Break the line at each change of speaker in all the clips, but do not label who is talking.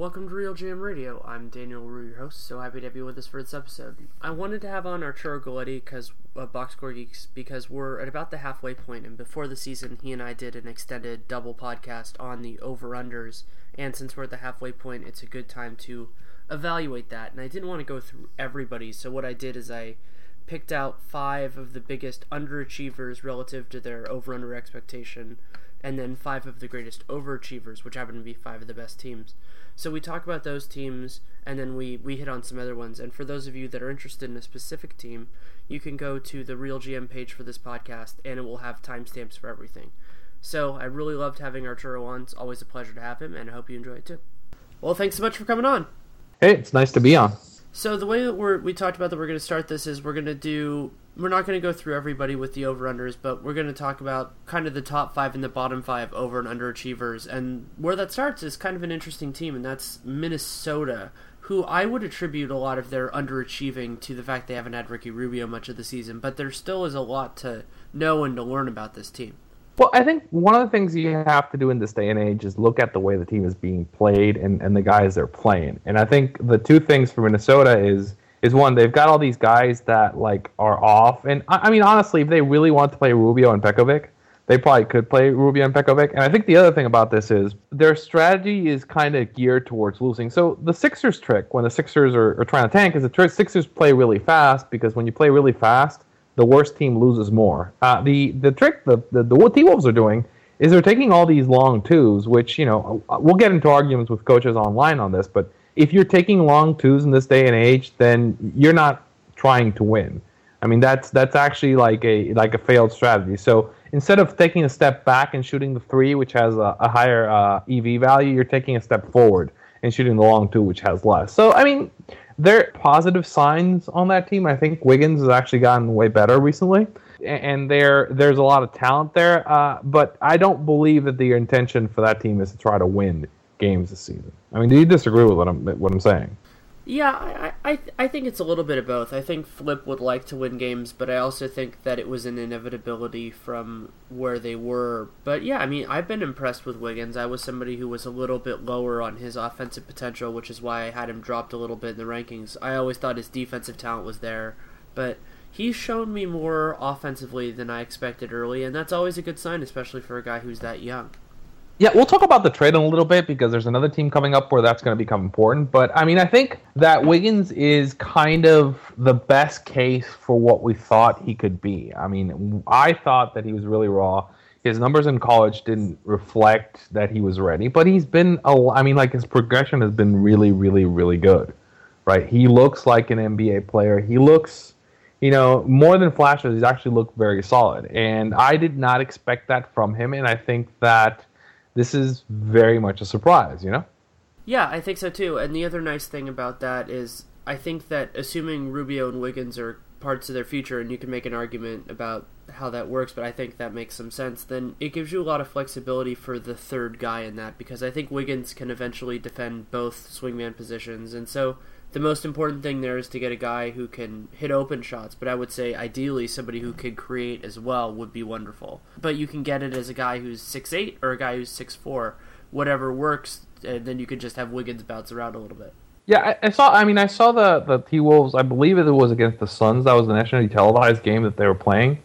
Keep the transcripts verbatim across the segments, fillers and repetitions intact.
Welcome to Real G M Radio. I'm Daniel Rue, your host. So happy to have you with us for this episode. I wanted to have on Arturo Galletti because of Box Score Geeks because we're at about the halfway point, and before the season, he and I did an extended double podcast on the over-unders, and since we're at the halfway point, it's a good time to evaluate that. And I didn't want to go through everybody, so what I did is I picked out five of the biggest underachievers relative to their over-under expectation, and then five of the greatest overachievers, which happen to be five of the best teams. So we talk about those teams, and then we, we hit on some other ones. And for those of you that are interested in a specific team, you can go to the Real G M page for this podcast, and it will have timestamps for everything. So I really loved having Arturo on. It's always a pleasure to have him, and I hope you enjoy it too. Well, thanks so much for coming on.
Hey, it's nice to be on.
So the way that we're, we talked about that we're going to start this is we're going to do... We're not going to go through everybody with the over-unders, but we're going to talk about kind of the top five and the bottom five over- and underachievers. And where that starts is kind of an interesting team, and that's Minnesota, who I would attribute a lot of their underachieving to the fact they haven't had Ricky Rubio much of the season. But there still is a lot to know and to learn about this team.
Well, I think one of the things you have to do in this day and age is look at the way the team is being played and, and the guys they're playing. And I think the two things for Minnesota is... is one, they've got all these guys that, like, are off. And, I, I mean, honestly, if they really want to play Rubio and Pekovic, they probably could play Rubio and Pekovic. And I think the other thing about this is their strategy is kind of geared towards losing. So the Sixers trick, when the Sixers are, are trying to tank, is the trick Sixers play really fast, because when you play really fast, the worst team loses more. Uh, the, the trick the, the, the what T-Wolves are doing is they're taking all these long twos, which, you know, we'll get into arguments with coaches online on this, but if you're taking long twos in this day and age, then you're not trying to win. I mean, that's that's actually like a like a failed strategy. So instead of taking a step back and shooting the three, which has a, a higher uh, E V value, you're taking a step forward and shooting the long two, which has less. So, I mean, there are positive signs on that team. I think Wiggins has actually gotten way better recently, and there there's a lot of talent there. Uh, but I don't believe that the intention for that team is to try to win games this season. I mean, do you disagree with what I'm what I'm saying?
Yeah, I, I I think it's a little bit of both. I think Flip would like to win games, but I also think that it was an inevitability from where they were. But yeah, I mean, I've been impressed with Wiggins. I was somebody who was a little bit lower on his offensive potential, which is why I had him dropped a little bit in the rankings. I always thought his defensive talent was there, but he's shown me more offensively than I expected early, and that's always a good sign, especially for a guy who's that young.
Yeah, we'll talk about the trade in a little bit because there's another team coming up where that's going to become important. But, I mean, I think that Wiggins is kind of the best case for what we thought he could be. I mean, I thought that he was really raw. His numbers in college didn't reflect that he was ready. But he's been, a, I mean, like, his progression has been really, really, really good, right? He looks like an N B A player. He looks, you know, more than flashes. He's actually looked very solid. And I did not expect that from him. And I think that this is very much a surprise, you know?
Yeah, I think so too. And the other nice thing about that is I think that assuming Rubio and Wiggins are parts of their future, and you can make an argument about how that works, but I think that makes some sense, then it gives you a lot of flexibility for the third guy in that, because I think Wiggins can eventually defend both swingman positions. And so the most important thing there is to get a guy who can hit open shots, but I would say ideally somebody who could create as well would be wonderful. But you can get it as a guy who's six eight or a guy who's six four, whatever works, and then you could just have Wiggins bounce around a little bit.
Yeah, I, I saw. I mean, I saw the the T-Wolves. I believe it was against the Suns. That was the nationally televised game that they were playing,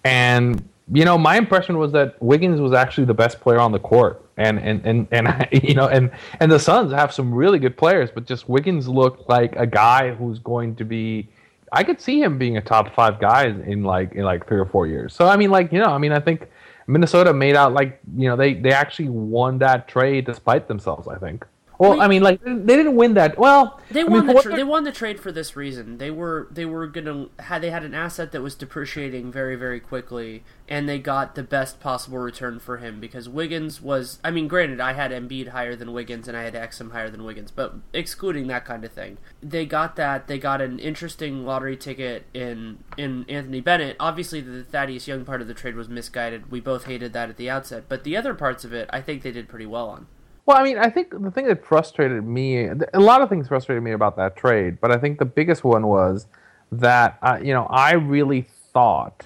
and you know, my impression was that Wiggins was actually the best player on the court. And and, and, and you know and, and the Suns have some really good players, but just Wiggins looked like a guy who's going to be, I could see him being a top five guy in like in like three or four years. So I mean, like, you know, I mean, I think Minnesota made out like, you know, they, they actually won that trade despite themselves, I think. Well, I mean, like, they didn't win that. Well,
they
I
won
mean,
the tra- they won the trade for this reason. They were they were gonna had they had an asset that was depreciating very very quickly, and they got the best possible return for him because Wiggins was. I mean, granted, I had Embiid higher than Wiggins, and I had Exum higher than Wiggins, but excluding that kind of thing, they got that. They got an interesting lottery ticket in in Anthony Bennett. Obviously, the Thaddeus Young part of the trade was misguided. We both hated that at the outset, but the other parts of it, I think they did pretty well on.
Well, I mean, I think the thing that frustrated me, a lot of things frustrated me about that trade, but I think the biggest one was that, uh, you know, I really thought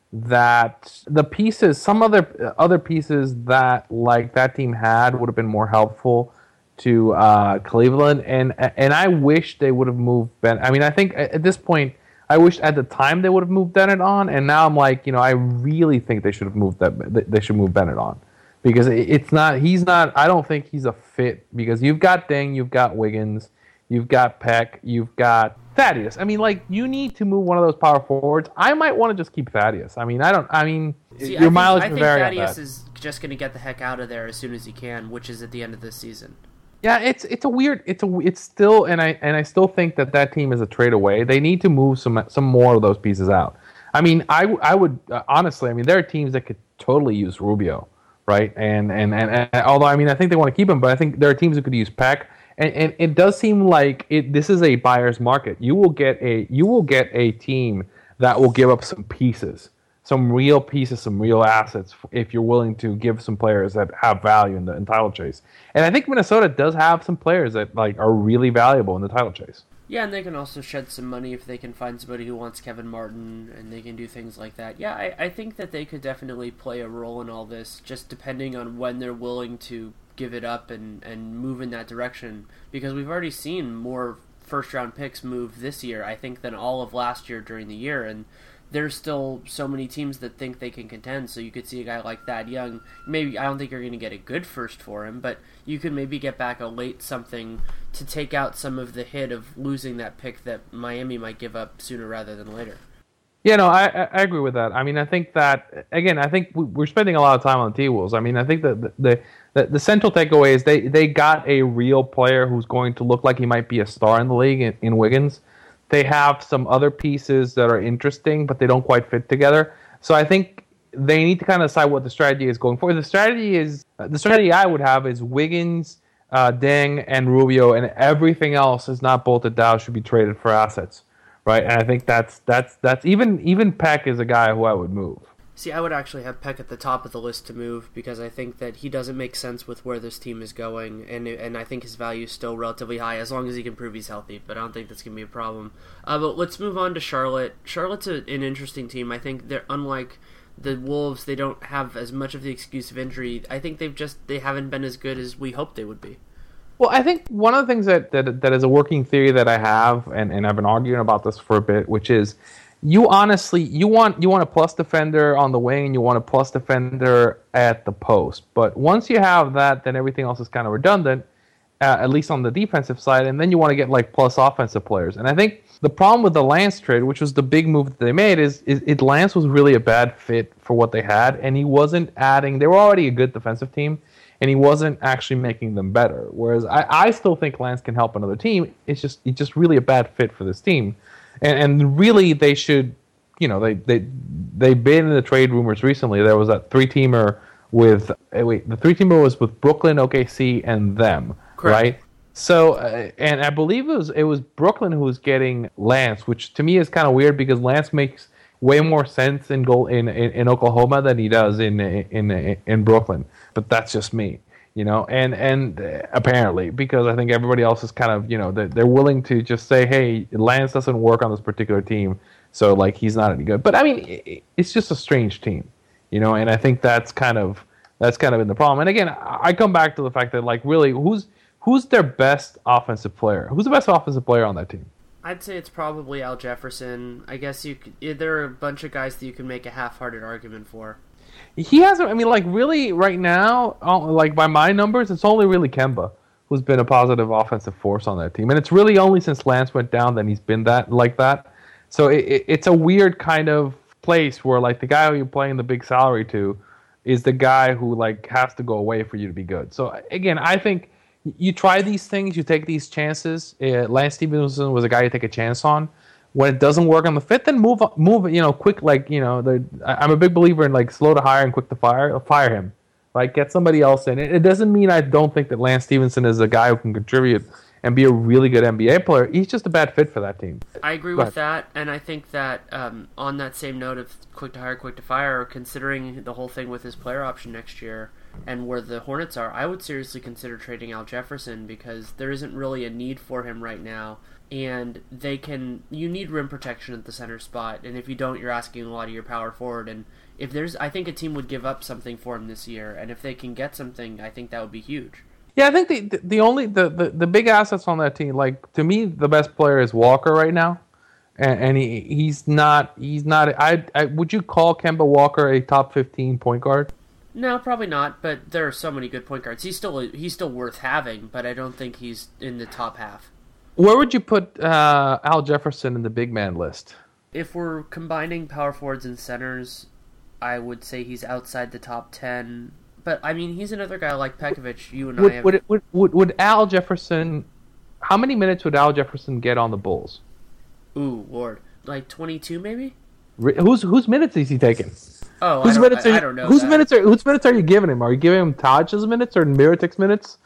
that the pieces, some other other pieces that, like, that team had would have been more helpful to uh, Cleveland, and and I wish they would have moved Ben. I mean, I think at this point, I wish at the time they would have moved Bennett on, and now I'm like, you know, I really think they should have moved that. They should move Bennett on because it's not. He's not. I don't think he's a fit because you've got Deng, you've got Wiggins, you've got Peck, you've got Thaddeus. I mean, like you need to move one of those power forwards. I might want to just keep Thaddeus. I mean, I don't. I mean,
See,
your
I think,
mileage
I
may
think
vary on
Thaddeus
that.
is just going to get the heck out of there as soon as he can, which is at the end of this season.
Yeah, it's it's a weird it's a it's still and I and I still think that that team is a trade away. They need to move some some more of those pieces out. I mean, I, I would uh, honestly, I mean, there are teams that could totally use Rubio, right? And and, and and although I mean, I think they want to keep him, but I think there are teams that could use Peck. And, and it does seem like it. This is a buyer's market. You will get a you will get a team that will give up some pieces, some real pieces, some real assets if you're willing to give some players that have value in the in title chase. And I think Minnesota does have some players that like are really valuable in the title chase.
Yeah, and they can also shed some money if they can find somebody who wants Kevin Martin, and they can do things like that. Yeah, I, I think that they could definitely play a role in all this, just depending on when they're willing to give it up and, and move in that direction. Because we've already seen more first-round picks move this year, I think, than all of last year during the year, and there's still so many teams that think they can contend, so you could see a guy like Thad Young. Maybe I don't think you're going to get a good first for him, but you could maybe get back a late something to take out some of the hit of losing that pick that Miami might give up sooner rather than later.
Yeah, no, I, I agree with that. I mean, I think that, again, I think we're spending a lot of time on the T-Wolves. I mean, I think that the, the, the central takeaway is they, they got a real player who's going to look like he might be a star in the league in, in Wiggins. They have some other pieces that are interesting, but they don't quite fit together. So I think they need to kind of decide what the strategy is going forward. The strategy is uh, the strategy I would have is Wiggins, uh, Deng, and Rubio, and everything else is not bolted down should be traded for assets, right? And I think that's that's that's even even Peck is a guy who I would move.
See, I would actually have Peck at the top of the list to move because I think that he doesn't make sense with where this team is going, and and I think his value is still relatively high as long as he can prove he's healthy, but I don't think that's going to be a problem. Uh, but let's move on to Charlotte. Charlotte's a, an interesting team. I think they're unlike the Wolves, they don't have as much of the excuse of injury. I think they've just they haven't been as good as we hoped they would be.
Well, I think one of the things that, that, that is a working theory that I have, and, and I've been arguing about this for a bit, which is you honestly you want you want a plus defender on the wing and you want a plus defender at the post. But once you have that, then everything else is kind of redundant, uh, at least on the defensive side, and then you want to get like plus offensive players. And I think the problem with the Lance trade, which was the big move that they made, is, is it Lance was really a bad fit for what they had, and he wasn't adding. They were already a good defensive team, and he wasn't actually making them better. Whereas I, I still think Lance can help another team. It's just it's just really a bad fit for this team. And, and really, they should, you know, they they they've been in the trade rumors recently. There was that three teamer with wait, the three teamer was with Brooklyn, O K C, and them, Correct. Right? So, uh, and I believe it was it was Brooklyn who was getting Lance, which to me is kind of weird because Lance makes way more sense in goal in, in, in Oklahoma than he does in in in, in Brooklyn. But that's just me. You know, and and apparently, because I think everybody else is kind of, you know, they're, they're willing to just say, hey, Lance doesn't work on this particular team, so, like, he's not any good. But, I mean, it, it's just a strange team, you know, and I think that's kind of that's kind of been the problem. And, again, I come back to the fact that, like, really, who's who's their best offensive player? Who's the best offensive player on that team?
I'd say it's probably Al Jefferson. I guess you could, there are a bunch of guys that you can make a half-hearted argument for.
He hasn't. I mean, like really, right now, like by my numbers, it's only really Kemba who's been a positive offensive force on that team, and it's really only since Lance went down that he's been that like that. So it, it, it's a weird kind of place where like the guy who you're paying the big salary to is the guy who like has to go away for you to be good. So again, I think you try these things, you take these chances. Uh, Lance Stevenson was a guy you take a chance on. When it doesn't work on the fit, then move, move. You know, quick. Like you know, I'm a big believer in like slow to hire and quick to fire. Fire him, like get somebody else in. It, it doesn't mean I don't think that Lance Stevenson is a guy who can contribute and be a really good N B A player. He's just a bad fit for that team.
I agree Go with ahead. that, and I think that um, on that same note of quick to hire, quick to fire, considering the whole thing with his player option next year and where the Hornets are, I would seriously consider trading Al Jefferson because there isn't really a need for him right now. And they can, you need rim protection at the center spot, and if you don't, you're asking a lot of your power forward. And if there's, I think a team would give up something for him this year, and if they can get something, I think that would be huge.
Yeah, I think the the, the only the, the, the big assets on that team, like to me, the best player is Walker right now, and, and he he's not he's not. I, I would you call Kemba Walker a top fifteen point guard?
No, probably not. But there are so many good point guards. He's still he's still worth having, but I don't think he's in the top half.
Where would you put uh, Al Jefferson in the big man list?
If we're combining power forwards and centers, I would say he's outside the top ten. But, I mean, he's another guy like Pekovic, you and
would,
I have...
Would, would, would, would Al Jefferson... How many minutes would Al Jefferson get on the Bulls?
Ooh, Lord. Like twenty-two, maybe?
Whose whose minutes is he taking?
Oh,
whose
I, don't,
minutes
I,
are you,
I don't know
whose
that.
minutes are whose minutes are you giving him? Are you giving him Taj's minutes or Mirotic's minutes?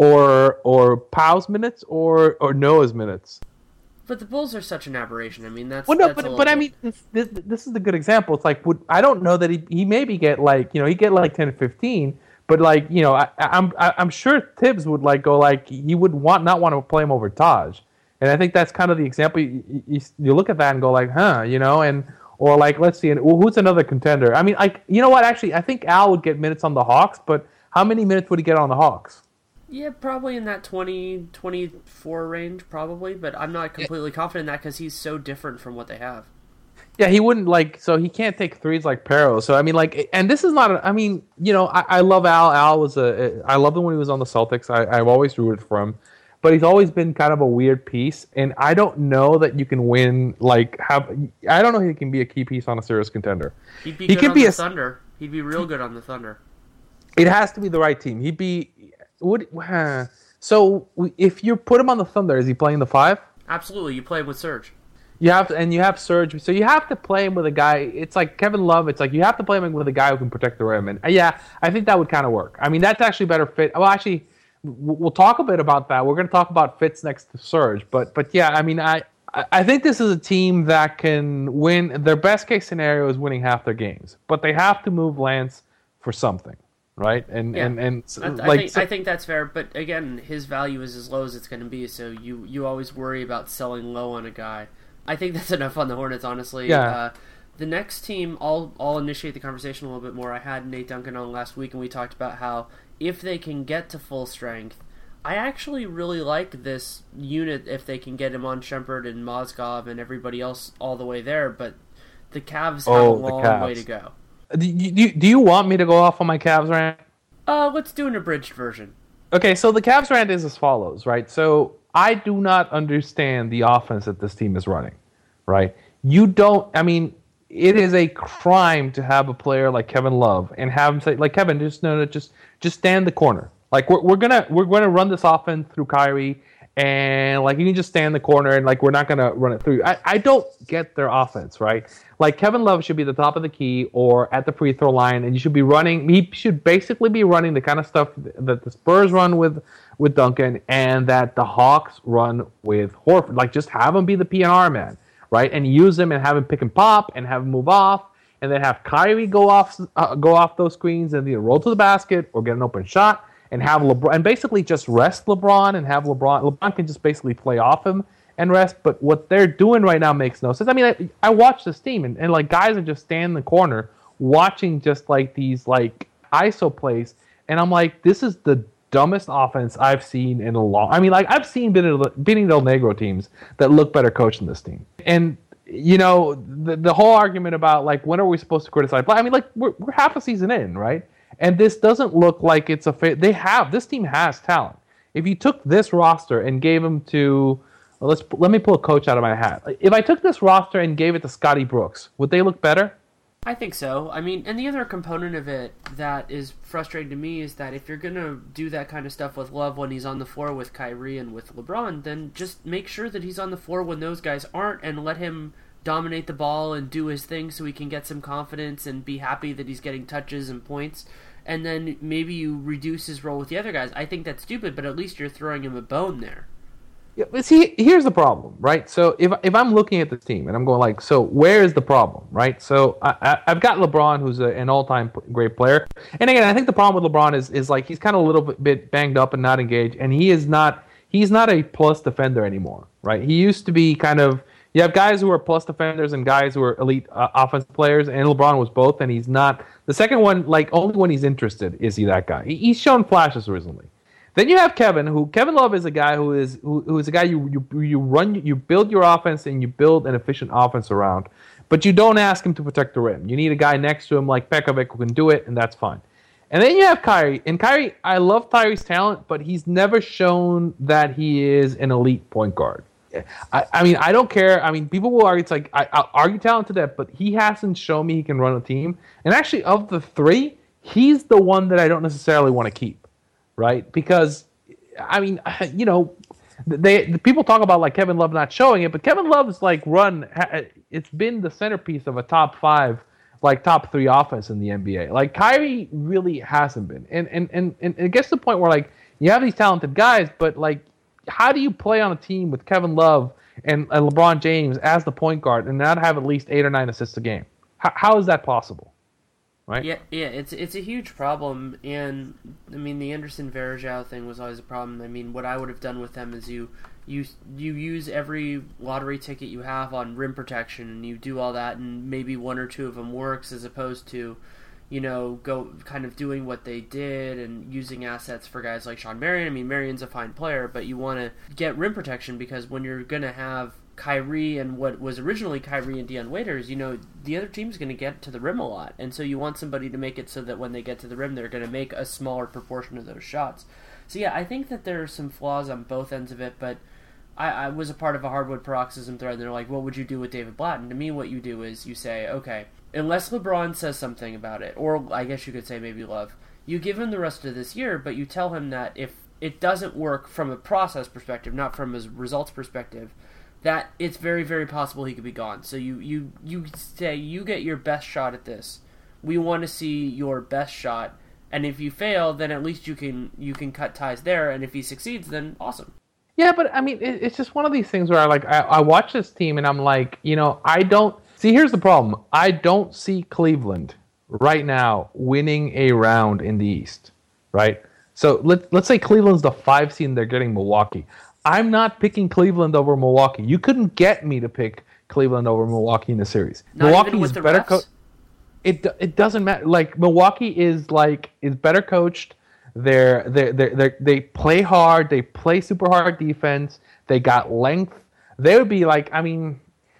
Or or Pau's minutes? Or, or Noah's minutes?
But the Bulls are such an aberration. I mean, that's...
Well, no,
that's
but, but I mean, this, this, this is a good example. It's like, would I don't know that he, he maybe get like, you know, he get like ten or fifteen, but like, you know, I, I'm I, I'm sure Tibbs would like go like, he would want not want to play him over Taj. And I think that's kind of the example. You, you, you look at that and go like, huh, you know, and or like, let's see, and well, who's another contender? I mean, like, you know what, actually, I think Al would get minutes on the Hawks, but how many minutes would he get on the Hawks?
Yeah, probably in that twenty, twenty-four range, probably. But I'm not completely yeah. confident in that because he's so different from what they have.
Yeah, he wouldn't, like, so he can't take threes like Pero. So, I mean, like, and this is not, a, I mean, you know, I, I love Al. Al was a, I loved him when he was on the Celtics. I, I've always rooted for him. But he's always been kind of a weird piece. And I don't know that you can win, like, have, I don't know if he can be a key piece on a serious contender.
He'd be
he
good
can
on
be
the
a,
Thunder. He'd be real good on the Thunder.
It has to be the right team. He'd be... Would uh, so if you put him on the Thunder, is he playing the five?
Absolutely, you play him with Serge.
You have to, and you have Serge, so you have to play him with a guy. It's like Kevin Love. It's like you have to play him with a guy who can protect the rim. And uh, yeah, I think that would kind of work. I mean, that's actually better fit. Well, actually, we'll talk a bit about that. We're going to talk about fits next to Serge, but but yeah, I mean, I I think this is a team that can win. Their best case scenario is winning half their games, but they have to move Lance for something. Right, and
yeah.
and and
I,
like
I think,
so,
I think that's fair, but again, his value is as low as it's going to be. So you you always worry about selling low on a guy. I think that's enough on the Hornets, honestly.
Yeah.
Uh, the next team, I'll I'll initiate the conversation a little bit more. I had Nate Duncan on last week, and we talked about how if they can get to full strength, I actually really like this unit if they can get him on Shumpert and Mozgov and everybody else all the way there. But the Cavs have
oh,
a long
Cavs.
way to go.
Do you, do you want me to go off on my Cavs rant?
Uh, let's do an abridged version.
Okay, so the Cavs rant is as follows, right? So I do not understand the offense that this team is running, right? You don't, I mean, it is a crime to have a player like Kevin Love and have him say, like, Kevin, just no, no, just just stand in the corner. Like we're we're gonna we're gonna run this offense through Kyrie, and like you can just stand in the corner and like we're not gonna run it through. I, I don't get their offense, right? Like Kevin Love should be at the top of the key or at the free throw line, and you should be running. He should basically be running the kind of stuff that the Spurs run with with Duncan, and that the Hawks run with Horford. Like just have him be the P N R man, right? And use him and have him pick and pop and have him move off, and then have Kyrie go off uh, go off those screens and either roll to the basket or get an open shot, and have LeBron and basically just rest LeBron and have LeBron. LeBron can just basically play off him and rest, but what they're doing right now makes no sense. I mean, I, I watch this team, and, and like guys are just standing in the corner watching just like these like I S O plays, and I'm like, this is the dumbest offense I've seen in a long. I mean, like I've seen Benny Del Negro teams that look better coached than this team, and you know the the whole argument about like when are we supposed to criticize? I mean, like we're we're half a season in, right? And this doesn't look like it's a fa- they have this team has talent. If you took this roster and gave them to Well, let's let me pull a coach out of my hat. If I took this roster and gave it to Scotty Brooks, would they look better?
I think so. I mean, and the other component of it that is frustrating to me is that if you're going to do that kind of stuff with Love when he's on the floor with Kyrie and with LeBron, then just make sure that he's on the floor when those guys aren't and let him dominate the ball and do his thing so he can get some confidence and be happy that he's getting touches and points. And then maybe you reduce his role with the other guys. I think that's stupid, but at least you're throwing him a bone there.
Yeah, but see, here's the problem, right? So if if I'm looking at this team and I'm going like, so where is the problem, right? So I, I, I've got LeBron, who's a, an all-time great player, and again, I think the problem with LeBron is is like he's kind of a little bit banged up and not engaged, and he is not he's not a plus defender anymore, right? He used to be kind of you have guys who are plus defenders and guys who are elite uh, offensive players, and LeBron was both, and he's not. The second one, like only when he's interested, is he that guy? He, he's shown flashes recently. Then you have Kevin, who Kevin Love is a guy who is who, who is a guy you, you you run you build your offense and you build an efficient offense around, but you don't ask him to protect the rim. You need a guy next to him like Pekovic who can do it, and that's fine. And then you have Kyrie, and Kyrie, I love Kyrie's talent, but he's never shown that he is an elite point guard. I, I mean, I don't care. I mean, people will argue. It's like I, I'll argue talent to death, but he hasn't shown me he can run a team. And actually, of the three, he's the one that I don't necessarily want to keep. Right? Because, I mean, you know, they the people talk about like Kevin Love not showing it, but Kevin Love's like run, it's been the centerpiece of a top five, like top three offense in the N B A. Like Kyrie really hasn't been, and and and, and it gets to the point where like you have these talented guys, but like, how do you play on a team with Kevin Love and, and LeBron James as the point guard and not have at least eight or nine assists a game? How, how is that possible? Right?
Yeah, yeah, it's it's a huge problem, and I mean the Anderson Varejao thing was always a problem. I mean, what I would have done with them is you you you use every lottery ticket you have on rim protection, and you do all that, and maybe one or two of them works, as opposed to, you know, go kind of doing what they did and using assets for guys like Shawn Marion. I mean, Marion's a fine player, but you want to get rim protection because when you're going to have Kyrie and what was originally Kyrie and Dion Waiters, you know, the other team's going to get to the rim a lot. And so you want somebody to make it so that when they get to the rim, they're going to make a smaller proportion of those shots. So yeah, I think that there are some flaws on both ends of it, but I, I was a part of a hardwood paroxysm thread, and they're like, what would you do with David Blatt? And to me, what you do is you say, okay, unless LeBron says something about it, or I guess you could say maybe Love, you give him the rest of this year, but you tell him that if it doesn't work from a process perspective, not from a results perspective, that it's very, very possible he could be gone. So you, you, you say, you get your best shot at this. We want to see your best shot, and if you fail, then at least you can you can cut ties there, and if he succeeds, then awesome.
Yeah, but I mean, it, it's just one of these things where I like I, I watch this team, and I'm like, you know, I don't... See, here's the problem. I don't see Cleveland right now winning a round in the East, right? So let, let's say Cleveland's the five seed and they're getting Milwaukee. I'm not picking Cleveland over Milwaukee. You couldn't get me to pick Cleveland over Milwaukee in the series.
Not
Milwaukee
even with
is
the
better
refs?
coached. It it doesn't matter. Like Milwaukee is like is better coached. They're they they they they play hard. They play super hard defense. They got length. They would be like I mean,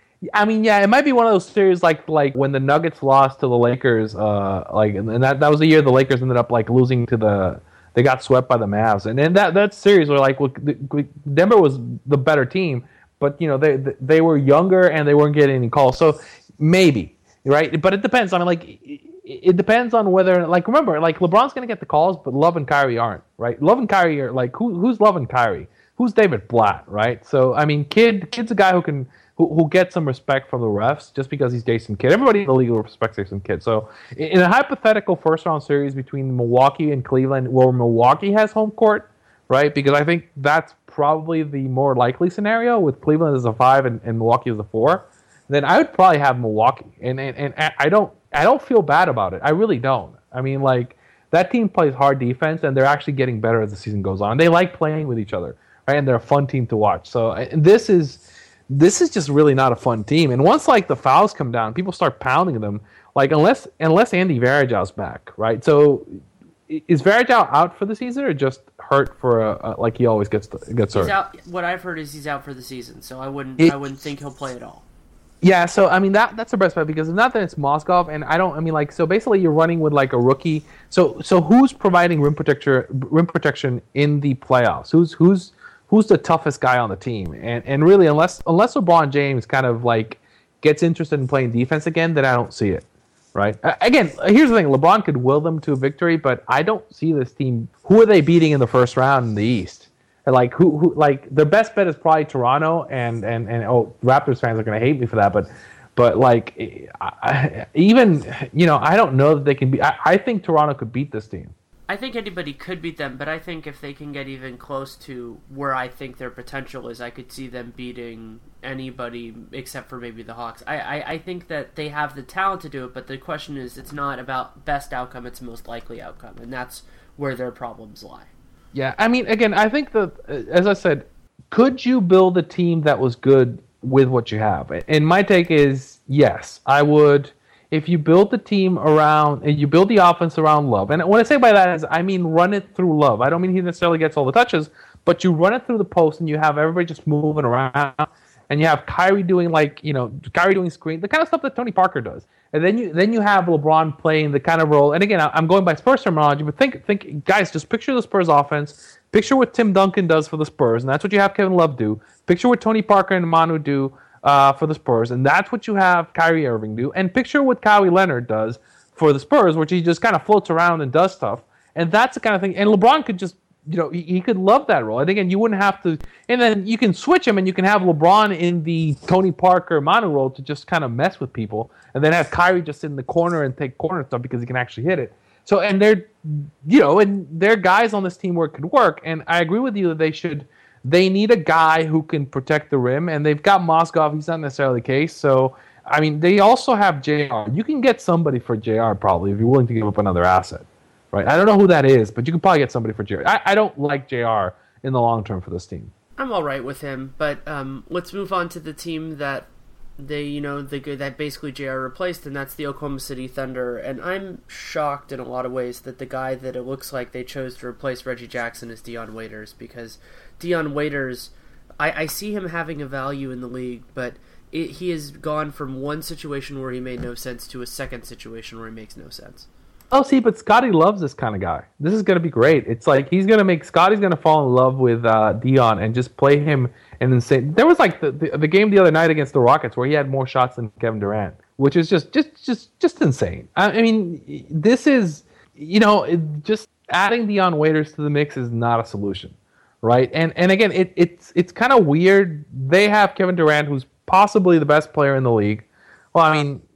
I mean yeah, it might be one of those series like like when the Nuggets lost to the Lakers. Uh, like and that that was the year the Lakers ended up like losing to the. They got swept by the Mavs, and then that that series were like, well, Denver was the better team, but you know they they were younger and they weren't getting any calls. So maybe, right? But it depends. I mean, like it depends on whether, like, remember, like LeBron's gonna get the calls, but Love and Kyrie aren't, right? Love and Kyrie are like who who's Love and Kyrie? Who's David Blatt, right? So I mean, Kid Kid's a guy who can. Who, who gets some respect from the refs just because he's Jason Kidd. Everybody in the league respects Jason Kidd. So in a hypothetical first-round series between Milwaukee and Cleveland, where Milwaukee has home court, right? Because I think that's probably the more likely scenario with Cleveland as a five and, and Milwaukee as a four, then I would probably have Milwaukee. And, and and I don't I don't feel bad about it. I really don't. I mean, like, that team plays hard defense, and they're actually getting better as the season goes on. They like playing with each other, right? And they're a fun team to watch. So and this is... This is just really not a fun team. And once like the fouls come down, people start pounding them. Like unless unless Andy Varajao's back, right? So is Varejao out for the season or just hurt for a, a like he always gets gets hurt?
He's out. What I've heard is he's out for the season, so I wouldn't
it,
I wouldn't think he'll play at all.
Yeah, so I mean that that's the best bet because not that it's Mozgov, and I don't. I mean like so basically you're running with like a rookie. So so who's providing rim protection rim protection in the playoffs? Who's who's Who's the toughest guy on the team? And and really, unless unless LeBron James kind of like gets interested in playing defense again, then I don't see it. Right? Uh, again, here's the thing: LeBron could will them to a victory, but I don't see this team. Who are they beating in the first round in the East? And like who who like their best bet is probably Toronto, and and and oh, Raptors fans are going to hate me for that, but but like I, even you know I don't know that they can be. I, I think Toronto could beat this team.
I think anybody could beat them, but I think if they can get even close to where I think their potential is, I could see them beating anybody except for maybe the Hawks. I, I, I think that they have the talent to do it, but the question is, it's not about best outcome, it's most likely outcome, and that's where their problems lie.
Yeah, I mean, again, I think that, as I said, could you build a team that was good with what you have? And my take is, yes, I would. if you build the team around and you build the offense around Love, and what I say by that is I mean run it through Love. I don't mean he necessarily gets all the touches, but you run it through the post and you have everybody just moving around, and you have Kyrie doing like you know Kyrie doing screen, the kind of stuff that Tony Parker does, and then you then you have LeBron playing the kind of role. And again, I'm going by Spurs terminology, but think think guys, just picture the Spurs offense. Picture what Tim Duncan does for the Spurs, and that's what you have Kevin Love do. Picture what Tony Parker and Manu do uh, for the Spurs, and that's what you have Kyrie Irving do. And picture what Kawhi Leonard does for the Spurs, which he just kind of floats around and does stuff. And that's the kind of thing. And LeBron could just, you know, he, he could love that role. And again, you wouldn't have to. And then you can switch him, and you can have LeBron in the Tony Parker Manu role to just kind of mess with people, and then have Kyrie just sit in the corner and take corner stuff because he can actually hit it. So, and they're, you know, and there are guys on this team where it could work. And I agree with you that they should, they need a guy who can protect the rim. And they've got Mozgov. He's not necessarily the case. So, I mean, they also have J R. You can get somebody for J R probably if you're willing to give up another asset, right? I don't know who that is, but you can probably get somebody for J R. I, I don't like J R in the long term for this team.
I'm all right with him, but um, let's move on to the team that they, you know, the that basically J R replaced, and that's the Oklahoma City Thunder. And I'm shocked in a lot of ways that the guy that it looks like they chose to replace Reggie Jackson is Dion Waiters, because Dion Waiters, I, I see him having a value in the league, but it, he has gone from one situation where he made no sense to a second situation where he makes no sense.
Oh, see, but Scotty loves this kind of guy. This is going to be great. It's like he's going to make Scotty's going to fall in love with uh, Dion and just play him an insane. There was like the, the the game the other night against the Rockets where he had more shots than Kevin Durant, which is just just just just insane. I, I mean, this is you know it, just adding Dion Waiters to the mix is not a solution, right? And and again, it it's it's kind of weird. They have Kevin Durant, who's possibly the best player in the league. Well, I mean.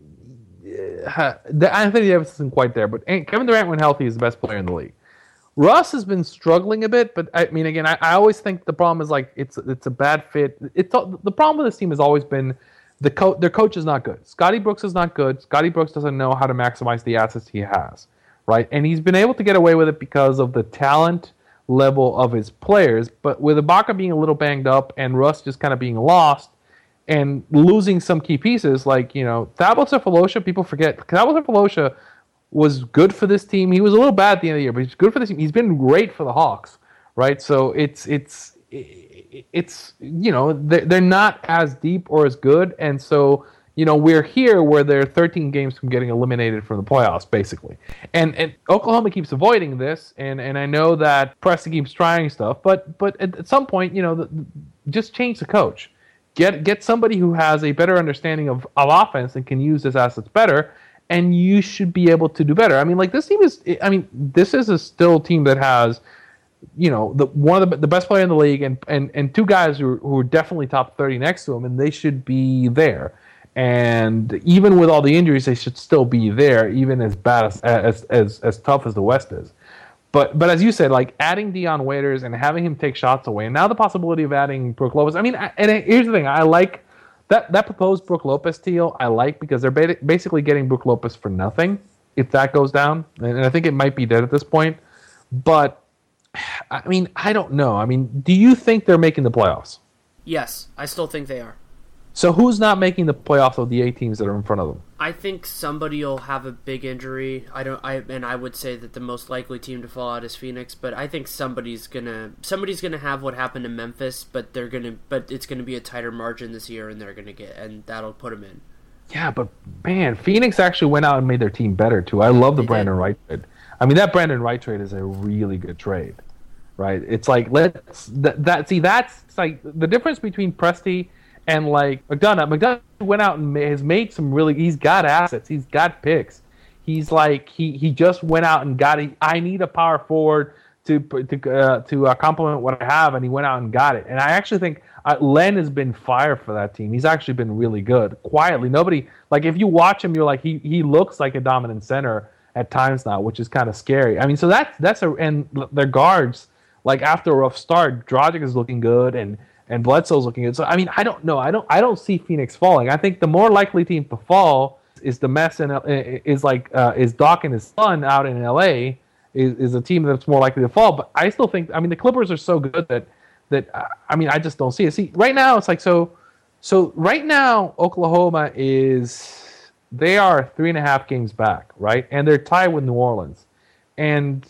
The Anthony Davis isn't quite there, but Kevin Durant, when healthy, is the best player in the league. Russ has been struggling a bit, but I mean, again, I, I always think the problem is like it's it's a bad fit. It's the problem with this team has always been the co- their coach is not good. Scotty Brooks is not good. Scotty Brooks doesn't know how to maximize the assets he has, right? And he's been able to get away with it because of the talent level of his players. But with Ibaka being a little banged up and Russ just kind of being lost. And losing some key pieces, like, you know, Thabo Sefolosha, people forget. Thabo Sefolosha was good for this team. He was a little bad at the end of the year, but he's good for this team. He's been great for the Hawks, right? So it's, it's, it's you know, they're, they're not as deep or as good. And so, you know, we're here where they're thirteen games from getting eliminated from the playoffs, basically. And and Oklahoma keeps avoiding this, and, and I know that Preston keeps trying stuff, but but at, at some point, you know, the, just change the coach. Get get somebody who has a better understanding of, of offense and can use his assets better, and you should be able to do better. I mean, like this team is. I mean, this is a still team that has, you know, the one of the, the best player in the league, and, and, and two guys who are, who are definitely top thirty next to him, and they should be there. And even with all the injuries, they should still be there, even as bad as as as, as tough as the West is. But but as you said, like adding Dion Waiters and having him take shots away, and now the possibility of adding Brook Lopez. I mean, I, and here's the thing: I like that that proposed Brook Lopez deal. I like because they're ba- basically getting Brook Lopez for nothing if that goes down, and I think it might be dead at this point. But I mean, I don't know. I mean, do you think they're making the playoffs?
Yes, I still think they are.
So who's not making the playoffs of the eight teams that are in front of them?
I think somebody will have a big injury. I don't. I and I would say that the most likely team to fall out is Phoenix, but I think somebody's gonna somebody's gonna have what happened to Memphis, but they're gonna but it's gonna be a tighter margin this year, and they're gonna get and that'll put them in.
Yeah, but man, Phoenix actually went out and made their team better too. I love the
They
Brandon
did.
Wright trade. I mean, that Brandon Wright trade is a really good trade, right? It's like let's that, that see that's it's like the difference between Presti and like McDonough. McDonough went out and has made some really. He's got assets. He's got picks. He's like he, he just went out and got it. I need a power forward to to uh, to uh, complement what I have, and he went out and got it. And I actually think uh, Len has been fire for that team. He's actually been really good. Quietly, nobody like if you watch him, you're like he he looks like a dominant center at times now, which is kind of scary. I mean, so that's that's a and their guards like after a rough start, Dragic is looking good and. And Bledsoe's looking good. So I mean, I don't know. I don't. I don't see Phoenix falling. I think the more likely team to fall is the mess in is like uh, is Doc and his son out in L A is, is a team that's more likely to fall. But I still think. I mean, the Clippers are so good that that uh, I mean, I just don't see it. See, right now it's like so. So right now, Oklahoma is they are three and a half games back, right? And they're tied with New Orleans. And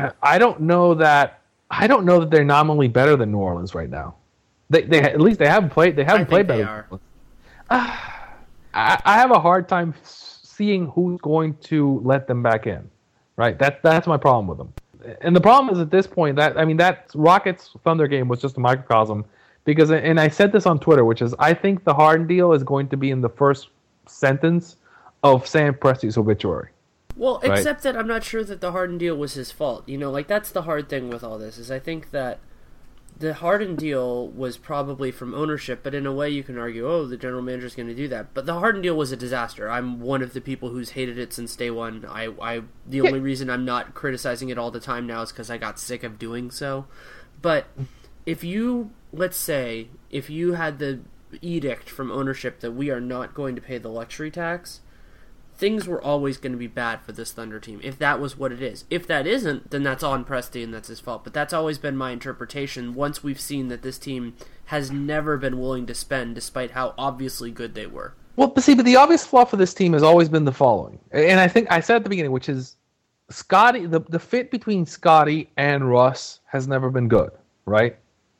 I don't know that I don't know that they're nominally better than New Orleans right now. They, they at least they haven't played. They haven't
I
played
think
better.
They are.
Uh, I, I have a hard time seeing who's going to let them back in. Right. That that's my problem with them. And the problem is at this point that I mean that Rockets Thunder game was just a microcosm because and I said this on Twitter, which is I think the Harden deal is going to be in the first sentence of Sam Presti's obituary.
Well,
right?
except that I'm not sure that the Harden deal was his fault. You know, like that's the hard thing with all this is I think that the Harden deal was probably from ownership, but in a way you can argue, oh, the general manager's going to do that. But the Harden deal was a disaster. I'm one of the people who's hated it since day one. I, I the only reason I'm not criticizing it all the time now is because I got sick of doing so. But if you, let's say, if you had the edict from ownership that we are not going to pay the luxury tax, things were always going to be bad for this Thunder team, if that was what it is. If that isn't, then that's on Presti and that's his fault. But that's always been my interpretation once we've seen that this team has never been willing to spend, despite how obviously good they were.
Well, but see, but the obvious flaw for this team has always been the following. And I think I said at the beginning, which is Scotty, the, the fit between Scotty and Russ has never been good, right?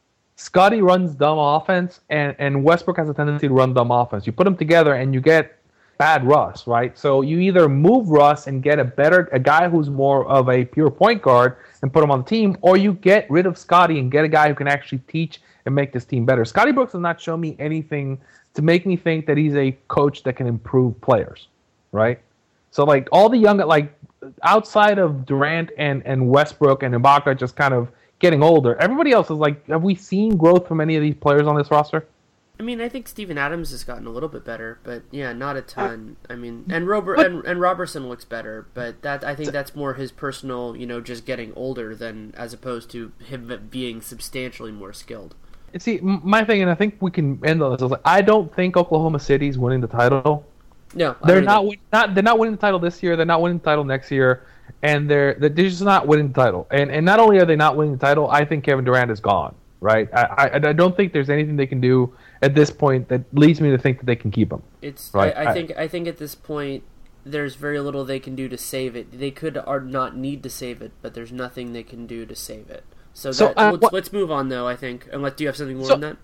Scotty runs dumb offense, and, and Westbrook has a tendency to run dumb offense. You put them together and you get bad Russ, right? So you either move Russ and get a better, a guy who's more of a pure point guard and put him on the team, or you get rid of Scotty and get a guy who can actually teach and make this team better. Scotty Brooks has not shown me anything to make me think that he's a coach that can improve players, right? So like all the young, like outside of Durant and, and Westbrook and Ibaka just kind of getting older, everybody else is like, have we seen growth from any of these players on this roster?
I mean, I think Steven Adams has gotten a little bit better, but yeah, not a ton. I mean, and Robert and, and Robertson looks better, but that I think that's more his personal, you know, just getting older than as opposed to him being substantially more skilled.
See, my thing, and I think we can end on this. Is like, I don't think Oklahoma City's winning the title.
No,
they're not, win, not. They're not winning the title this year. They're not winning the title next year, and they're they're just not winning the title. And and not only are they not winning the title, I think Kevin Durant is gone. Right, I, I I don't think there's anything they can do at this point that leads me to think that they can keep him.
It's
right?
I, I think I think at this point there's very little they can do to save it. They could or not need to save it, but there's nothing they can do to save it. So,
so
that,
uh,
let's,
what,
let's move on though. I think. Unless do you have something more
so,
on that?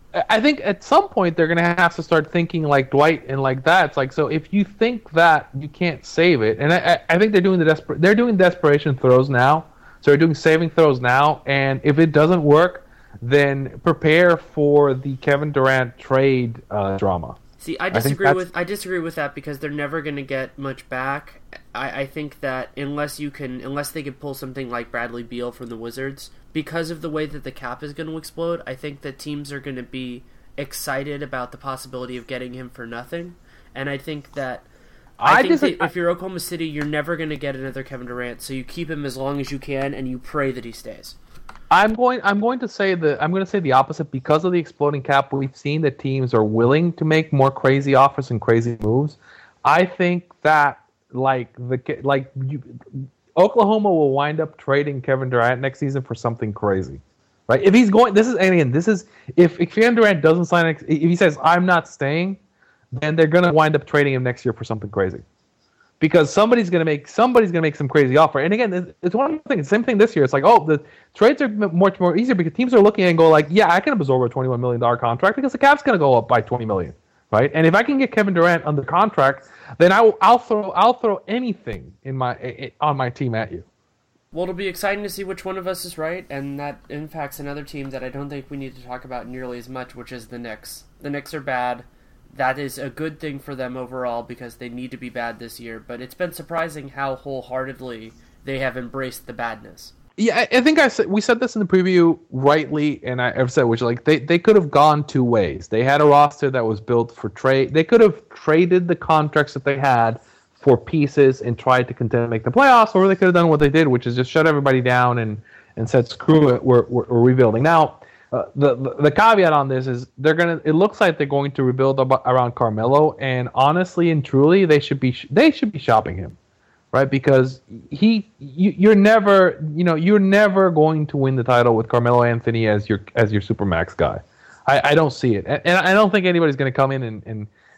I think at some point they're going to have to start thinking like Dwight and like that. It's like, so if you think that you can't save it, and I, I think they're doing the desper- they're doing desperation throws now. So they're doing saving throws now, and if it doesn't work, then prepare for the Kevin Durant trade uh, drama.
See, I disagree I with I disagree with that because they're never going to get much back. I, I think that unless you can, unless they could pull something like Bradley Beal from the Wizards, because of the way that the cap is going to explode, I think that teams are going to be excited about the possibility of getting him for nothing. And I think that I, I think that if you're Oklahoma City, you're never going to get another Kevin Durant, so you keep him as long as you can, and you pray that he stays.
I'm going. I'm going to say the. I'm going to say the opposite because of the exploding cap. We've seen that teams are willing to make more crazy offers and crazy moves. I think that like the like you, Oklahoma will wind up trading Kevin Durant next season for something crazy, right? If he's going, this is and again, this is if, if Kevin Durant doesn't sign, if he says I'm not staying, then they're going to wind up trading him next year for something crazy. Because somebody's gonna make somebody's gonna make some crazy offer, and again, it's one thing. Same thing this year. It's like, oh, the trades are much more easier because teams are looking and go like, yeah, I can absorb a twenty-one million dollar contract because the cap's gonna go up by twenty million, right? And if I can get Kevin Durant under contract, then I will, I'll throw I'll throw anything in my on my team at you.
Well, it'll be exciting to see which one of us is right, and that impacts another team that I don't think we need to talk about nearly as much, which is the Knicks. The Knicks are bad. That is a good thing for them overall because they need to be bad this year, but it's been surprising how wholeheartedly they have embraced the badness.
Yeah, I think I said we said this in the preview rightly, and I, I've said which like they, they could have gone two ways. They had a roster that was built for trade. They could have traded the contracts that they had for pieces and tried to contend to make the playoffs, or they could have done what they did, which is just shut everybody down and, and said screw it, we're we're, we're rebuilding now. Uh, the, the the caveat on this is they're gonna. It looks like they're going to rebuild ab- around Carmelo, and honestly and truly, they should be sh- they should be shopping him, right? Because he, you, you're never, you know, you're never going to win the title with Carmelo Anthony as your as your supermax guy. I, I don't see it, and, and I don't think anybody's going to come in and, and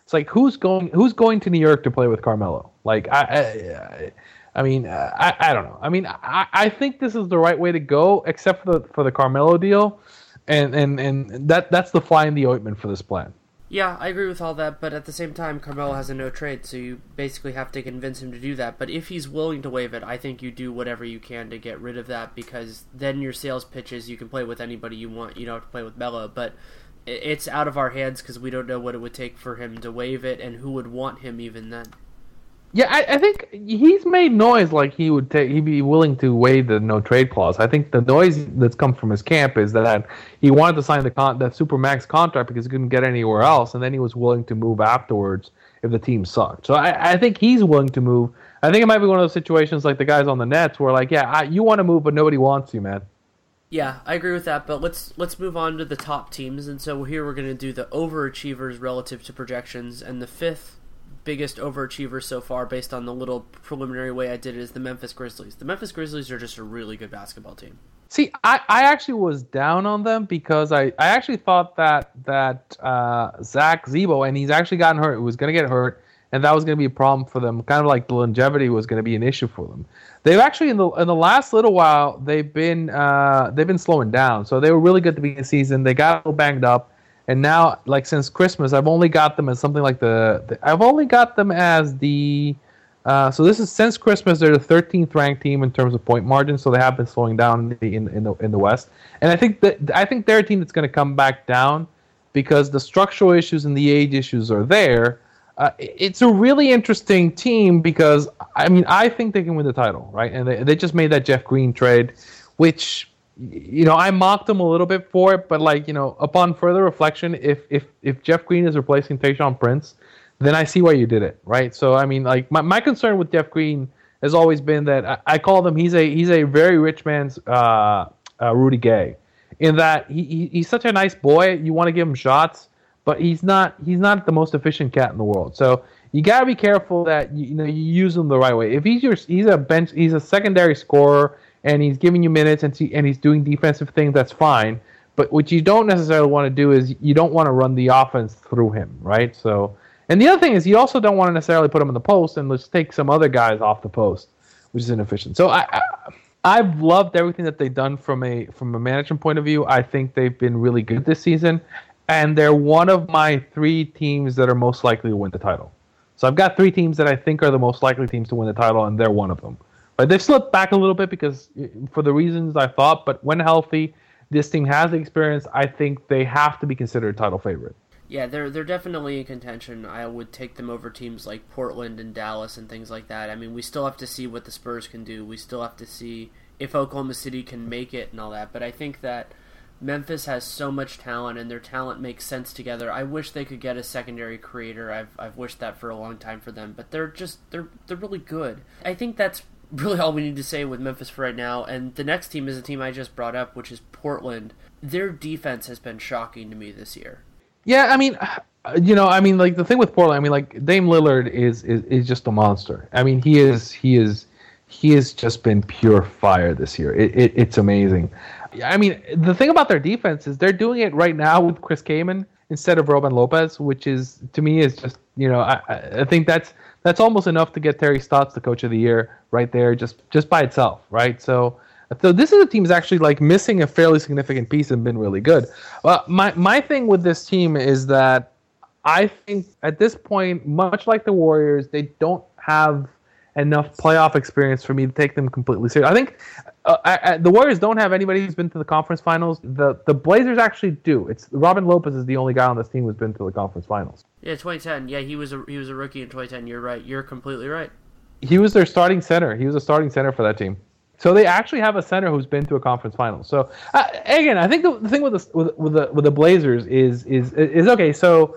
It's like who's going who's going to New York to play with Carmelo? Like I, I, I mean, I, I don't know. I mean, I, I think this is the right way to go, except for the for the Carmelo deal, and and, and that that's the fly in the ointment for this plan.
Yeah, I agree with all that, but at the same time, Carmelo has a no trade, so you basically have to convince him to do that. But if he's willing to waive it, I think you do whatever you can to get rid of that, because then your sales pitches, you can play with anybody you want. You don't have to play with Melo, but it's out of our hands because we don't know what it would take for him to waive it and who would want him even then.
Yeah, I, I think he's made noise like he would take, he'd be willing to waive the no trade clause. I think the noise that's come from his camp is that he wanted to sign the con- that supermax contract because he couldn't get anywhere else, and then he was willing to move afterwards if the team sucked. So I, I think he's willing to move. I think it might be one of those situations like the guys on the Nets where like, yeah, I, you want to move, but nobody wants you, man.
Yeah, I agree with that, but let's let's move on to the top teams. And so here we're going to do the overachievers relative to projections, and the fifth biggest overachiever so far, based on the little preliminary way I did it, is the Memphis Grizzlies. The Memphis Grizzlies are just a really good basketball team.
See, I, I actually was down on them because I, I actually thought that that uh, Zach Zebo, and he's actually gotten hurt, was going to get hurt, and that was going to be a problem for them. Kind of like the longevity was going to be an issue for them. They've actually in the in the last little while they've been uh, they've been slowing down. So they were really good at the beginning of the season. They got a little banged up. And now, like since Christmas, I've only got them as something like the. the I've only got them as the. Uh, so this is since Christmas, they're the thirteenth ranked team in terms of point margin. So they have been slowing down in the in, in the in the West. And I think that I think they're a team that's going to come back down because the structural issues and the age issues are there. Uh, it's a really interesting team because I mean I think they can win the title, right? And they they just made that Jeff Green trade, which. You know, I mocked them a little bit for it, but like, you know, upon further reflection, if if if Jeff Green is replacing Tayshaun Prince, then I see why you did it, right? So I mean, like my, my concern with Jeff Green has always been that I, I call him he's a he's a very rich man's uh, uh, Rudy Gay, in that he, he he's such a nice boy. You want to give him shots, but he's not he's not the most efficient cat in the world. So you gotta be careful that you, you know you use him the right way. If he's your he's a bench he's a secondary scorer. And he's giving you minutes, and, he, and he's doing defensive things, that's fine. But what you don't necessarily want to do is you don't want to run the offense through him, right? So, and the other thing is you also don't want to necessarily put him in the post and let's take some other guys off the post, which is inefficient. So I, I, I've loved everything that they've done from a from a management point of view. I think they've been really good this season, and they're one of my three teams that are most likely to win the title. So I've got three teams that I think are the most likely teams to win the title, and they're one of them. But they've slipped back a little bit because, for the reasons I thought, but when healthy, this team has the experience. I think they have to be considered a title favorite.
Yeah, they're they're definitely in contention. I would take them over teams like Portland and Dallas and things like that. I mean, we still have to see what the Spurs can do. We still have to see if Oklahoma City can make it and all that. But I think that Memphis has so much talent, and their talent makes sense together. I wish they could get a secondary creator. I've I've wished that for a long time for them. But they're just they're they're really good. I think that's really all we need to say with Memphis for right now. And the next team is a team I just brought up, which is Portland. Their defense has been shocking to me this year.
Yeah, I mean, you know, I mean, like the thing with Portland, I mean, like Dame Lillard is is, is just a monster. I mean, he is he is he has just been pure fire this year. It, it it's amazing. I mean, the thing about their defense is they're doing it right now with Chris Kaman instead of Robin Lopez, which is to me is just you know I I think that's. That's almost enough to get Terry Stotts the Coach of the Year right there, just just by itself, right? So, so this is a team that's actually like missing a fairly significant piece and been really good. Well, my my thing with this team is that I think at this point, much like the Warriors, they don't have enough playoff experience for me to take them completely serious. I think uh, I, I, the Warriors don't have anybody who's been to the conference finals. The the Blazers actually do. It's Robin Lopez is the only guy on this team who's been to the conference finals.
Yeah, twenty ten. Yeah, he was a he was a rookie in twenty ten. You're right. You're completely right.
He was their starting center. He was a starting center for that team. So they actually have a center who's been to a conference final. So uh, again, I think the, the thing with the with, with the with the Blazers is is is okay. So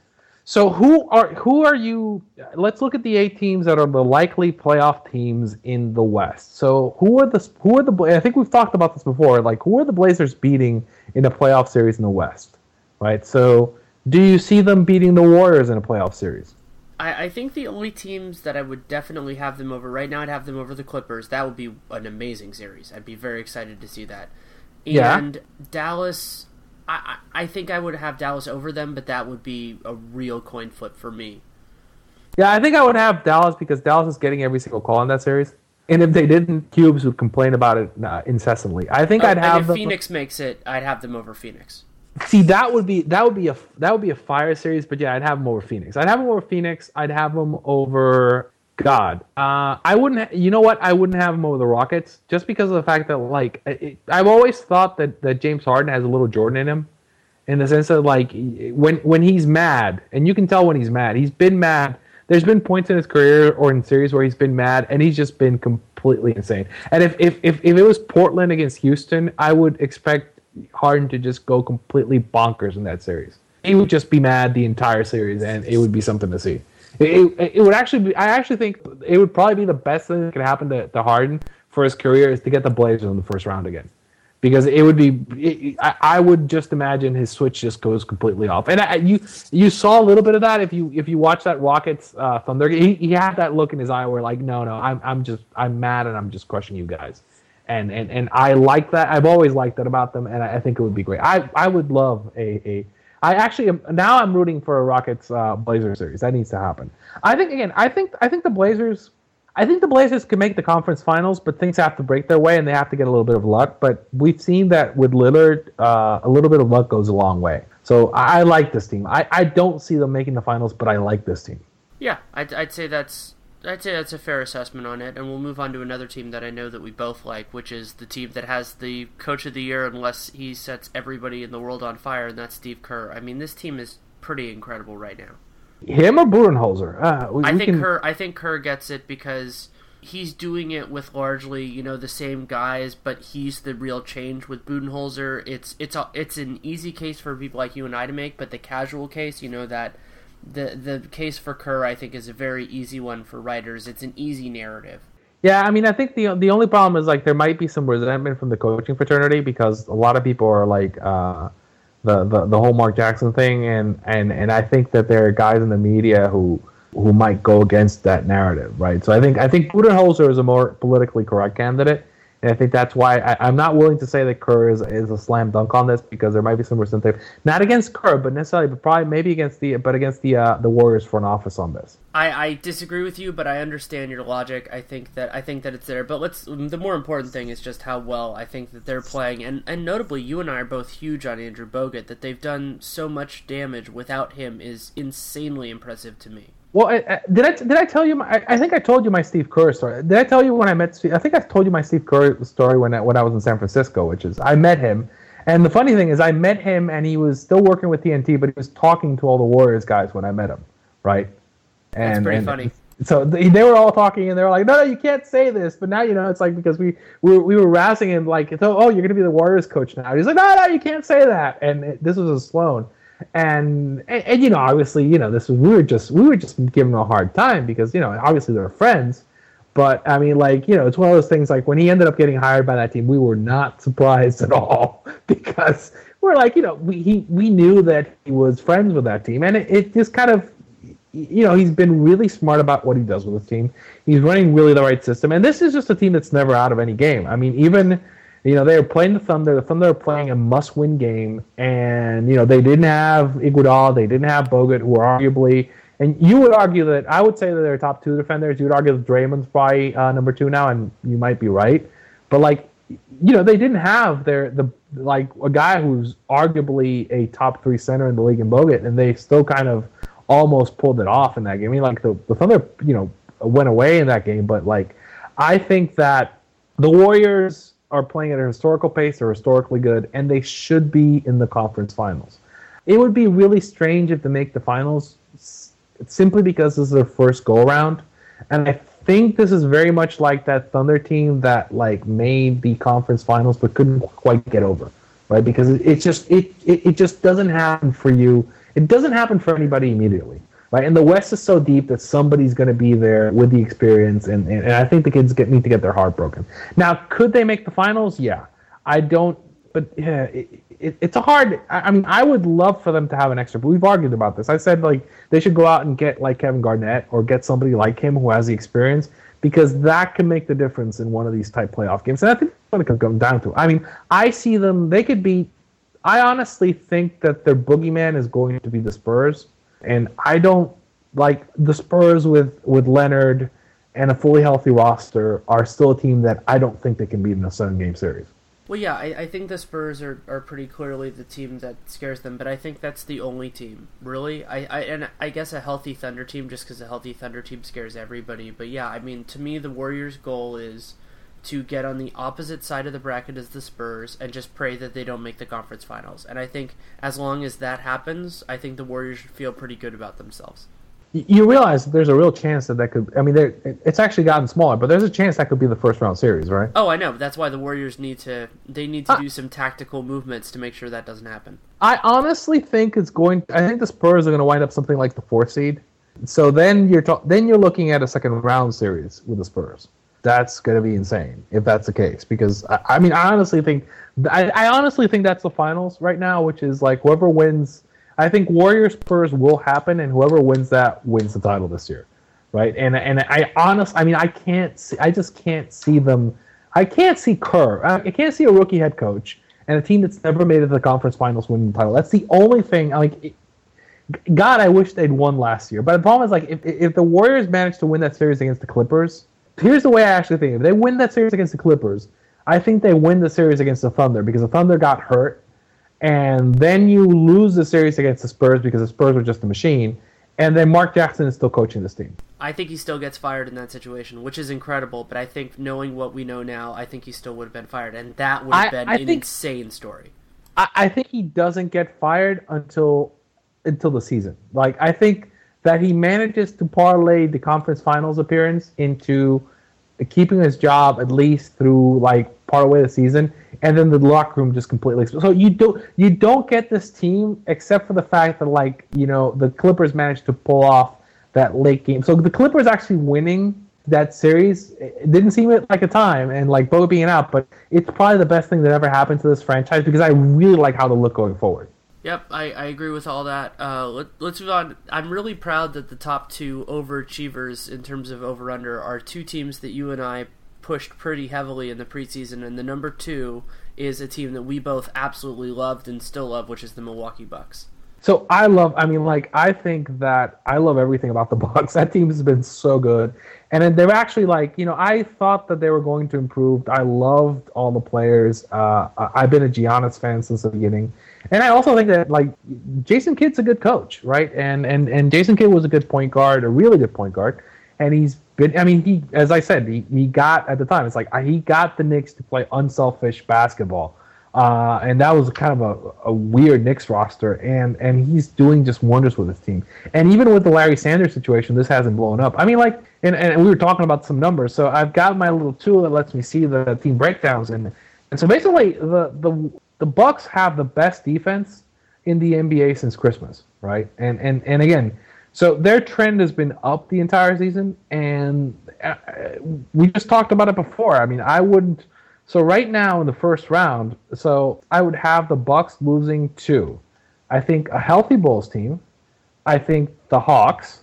so who are who are you? Let's look at the eight teams that are the likely playoff teams in the West. So who are the who are the? I think we've talked about this before. Like who are the Blazers beating in a playoff series in the West? Right. So. Do you see them beating the Warriors in a playoff series?
I, I think the only teams that I would definitely have them over right now, I'd have them over the Clippers. That would be an amazing series. I'd be very excited to see that. And
yeah.
Dallas, I, I think I would have Dallas over them, but that would be a real coin flip for me.
Yeah, I think I would have Dallas because Dallas is getting every single call in that series. And if they didn't, Cubes would complain about it uh, incessantly. I think
oh,
I'd have
and if
them,
Phoenix makes it, I'd have them over Phoenix.
See, that would be that would be a that would be a fire series, but yeah, I'd have them over Phoenix. I'd have them over Phoenix. I'd have them over God. Uh, I wouldn't. Ha- you know what? I wouldn't have them over the Rockets just because of the fact that like it, I've always thought that, that James Harden has a little Jordan in him, in the sense that like when when he's mad, and you can tell when he's mad. He's been mad. There's been points in his career or in series where he's been mad, and he's just been completely insane. And if if if, if it was Portland against Houston, I would expect Harden to just go completely bonkers in that series. He would just be mad the entire series, and it would be something to see. It, it, it would actually be. I actually think it would probably be the best thing that could happen to, to Harden for his career is to get the Blazers in the first round again, because it would be. It, I, I would just imagine his switch just goes completely off, and I, you you saw a little bit of that if you if you watch that Rockets uh, Thunder. He he had that look in his eye where like no no I'm I'm just I'm mad and I'm just crushing you guys. And, and and I like that. I've always liked that about them, and I, I think it would be great. I, I would love a, a I actually am, now I'm rooting for a Rockets uh, Blazers series. That needs to happen. I think again. I think I think the Blazers. I think the Blazers can make the conference finals, but things have to break their way, and they have to get a little bit of luck. But we've seen that with Lillard, uh, a little bit of luck goes a long way. So I, I like this team. I, I don't see them making the finals, but I like this team.
Yeah, I'd, I'd say that's. I'd say that's a fair assessment on it, and we'll move on to another team that I know that we both like, which is the team that has the Coach of the Year unless he sets everybody in the world on fire, and that's Steve Kerr. I mean, this team is pretty incredible right now.
Him or Budenholzer? Uh, we,
I
we
think
can...
Kerr. I think Kerr gets it because he's doing it with largely, you know, the same guys, but he's the real change with Budenholzer. It's it's a, it's an easy case for people like you and I to make, but the casual case, you know, that. The the case for Kerr, I think, is a very easy one for writers. It's an easy narrative.
Yeah, I mean, I think the the only problem is like there might be some resentment from the coaching fraternity because a lot of people are like uh, the, the the whole Mark Jackson thing, and, and, and I think that there are guys in the media who who might go against that narrative, right? So I think I think Budenholzer is a more politically correct candidate. And I think that's why I, I'm not willing to say that Kerr is, is a slam dunk on this because there might be some resentment, not against Kerr, but necessarily, but probably maybe against the, but against the uh, the Warriors front office on this.
I, I disagree with you, but I understand your logic. I think that I think that it's there. But let's. The more important thing is just how well I think that they're playing, and and notably, you and I are both huge on Andrew Bogut. That they've done so much damage without him is insanely impressive to me.
Well, I, I, did I did I tell you? My, I, I think I told you my Steve Kerr story. Did I tell you when I met? Steve, I think I told you my Steve Kerr story when I, when I was in San Francisco, which is I met him, and the funny thing is I met him and he was still working with T N T, but he was talking to all the Warriors guys when I met him, right? And,
That's pretty
and,
funny.
So they, they were all talking and they were like, no, no, you can't say this. But now you know it's like because we we were, we were razzing him like, oh, you're gonna be the Warriors coach now. He's like, no, no, you can't say that. And it, this was a Sloan. And, and and you know obviously you know this was we were just we were just giving him a hard time because you know obviously they're friends, but I mean like you know it's one of those things like when he ended up getting hired by that team we were not surprised at all because we're like you know we he we knew that he was friends with that team and it, it just kind of you know he's been really smart about what he does with his team. He's running really the right system and this is just a team that's never out of any game. I mean even. You know, they were playing the Thunder. The Thunder were playing a must-win game. And, you know, they didn't have Iguodala. They didn't have Bogut, who are arguably... And you would argue that... I would say that they're top two defenders. You would argue that Draymond's probably uh, number two now, and you might be right. But, like, you know, they didn't have their... the like, a guy who's arguably a top three center in the league in Bogut, and they still kind of almost pulled it off in that game. I mean, like, the, the Thunder, you know, went away in that game. But, like, I think that the Warriors... are playing at a historical pace, they're historically good, and they should be in the conference finals. It would be really strange if they make the finals simply because this is their first go-around, and I think this is very much like that Thunder team that like made the conference finals but couldn't quite get over, right? Because it, it just it, it, it just doesn't happen for you. It doesn't happen for anybody immediately. Right, and the West is so deep that somebody's going to be there with the experience, and, and, and I think the kids get, need to get their heart broken. Now, could they make the finals? Yeah. I don't, but yeah, it, it, it's a hard, I mean, I would love for them to have an extra, but we've argued about this. I said, like, they should go out and get, like, Kevin Garnett or get somebody like him who has the experience, because that can make the difference in one of these type playoff games, and I think that's what it comes down to. I mean, I see them, they could beat, I honestly think that their boogeyman is going to be the Spurs, and I don't like the Spurs with with Leonard and a fully healthy roster are still a team that I don't think they can beat in a seven-game series.
Well, yeah, I, I think the Spurs are, are pretty clearly the team that scares them, but I think that's the only team, really. I, I and I guess a healthy Thunder team, just because a healthy Thunder team scares everybody. But yeah, I mean, to me, the Warriors' goal is to get on the opposite side of the bracket as the Spurs and just pray that they don't make the conference finals. And I think as long as that happens, I think the Warriors should feel pretty good about themselves.
You realize that there's a real chance that that could, I mean, it's actually gotten smaller, but there's a chance that could be the first round series, right?
Oh, I know. That's why the Warriors need to, they need to uh, do some tactical movements to make sure that doesn't happen.
I honestly think it's going, I think the Spurs are going to wind up something like the fourth seed. So then you're, ta- then you're looking at a second round series with the Spurs. That's going to be insane if that's the case, because I, I mean, I honestly think, I, I honestly think that's the finals right now, which is like whoever wins. I think Warriors Spurs will happen, and whoever wins that wins the title this year, right? And and I honestly, I mean, I can't see, I just can't see them. I can't see Kerr. I can't see a rookie head coach and a team that's never made it to the conference finals winning the title. That's the only thing. Like, God, I wish they'd won last year. But the problem is, like, if if the Warriors manage to win that series against the Clippers, here's the way I actually think: if they win that series against the Clippers, I think they win the series against the Thunder because the Thunder got hurt. And then you lose the series against the Spurs because the Spurs were just a machine. And then Mark Jackson is still coaching this team.
I think he still gets fired in that situation, which is incredible. But I think knowing what we know now, I think he still would have been fired. And that would have been I, I an think, insane story.
I, I think he doesn't get fired until until the season. Like, I think that he manages to parlay the conference finals appearance into keeping his job at least through, like, part of the way of the season. And then the locker room just completely. So you don't you don't get this team except for the fact that, like, you know, the Clippers managed to pull off that late game. So the Clippers actually winning that series, it didn't seem like a time, and like Bo being out, but it's probably the best thing that ever happened to this franchise because I really like how they look going forward.
Yep, I, I agree with all that. Uh, let, let's move on. I'm really proud that the top two overachievers in terms of over-under are two teams that you and I pushed pretty heavily in the preseason, and the number two is a team that we both absolutely loved and still love, which is the Milwaukee Bucks.
So I love, I mean, like, I think that I love everything about the Bucks. That team has been so good. And then they're actually, like, you know, I thought that they were going to improve. I loved all the players. Uh, I've been a Giannis fan since the beginning. And I also think that, like, Jason Kidd's a good coach, right? And and and Jason Kidd was a good point guard, a really good point guard. And he's been, I mean, he, as I said, he, he got, at the time, it's like, he got the Knicks to play unselfish basketball. Uh, and that was kind of a, a weird Knicks roster. And, and he's doing just wonders with his team. And even with the Larry Sanders situation, this hasn't blown up. I mean, like, and, and we were talking about some numbers. So I've got my little tool that lets me see the team breakdowns. And, and so basically, the, the, the Bucks have the best defense in the N B A since Christmas, right? And, and, and again, so their trend has been up the entire season, and uh, we just talked about it before. I mean, I wouldn't. So right now in the first round, so I would have the Bucks losing to, I think, a healthy Bulls team, I think the Hawks,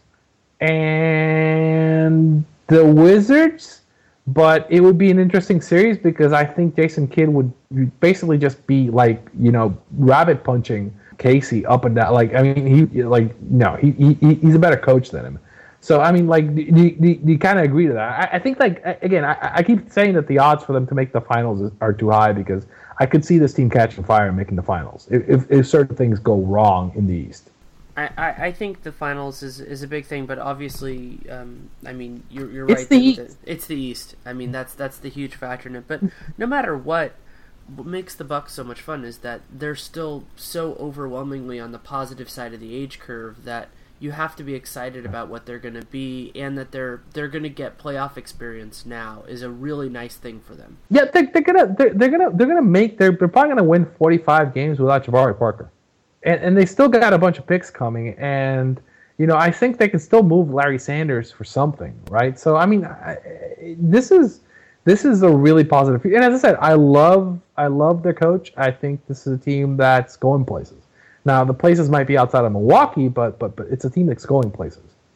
and the Wizards. But it would be an interesting series because I think Jason Kidd would basically just be like, you know, rabbit punching Casey up and down. Like, I mean, he like no, he, he he's a better coach than him. So I mean, like, do, do, do you kind of agree to that? I, I think, like, again, I, I keep saying that the odds for them to make the finals are too high because I could see this team catching fire and making the finals if if, if certain things go wrong in the East.
I, I, I think the finals is, is a big thing, but obviously, um, I mean, you're you're
it's
right.
The
East.
East.
It's the East. I mean, that's that's the huge factor in it. But no matter what, what makes the Bucks so much fun is that they're still so overwhelmingly on the positive side of the age curve that you have to be excited about what they're going to be, and that they're they're going to get playoff experience now is a really nice thing for them.
Yeah, they're, they're gonna they're, they're gonna they're gonna make they're, they're probably gonna win forty-five games without Jabari Parker. And, and they still got a bunch of picks coming, and you know I think they can still move Larry Sanders for something, right? So I mean, I, this is this is a really positive. And as I said, I love I love their coach. I think this is a team that's going places. Now the places might be outside of Milwaukee, but but but it's a team that's going places.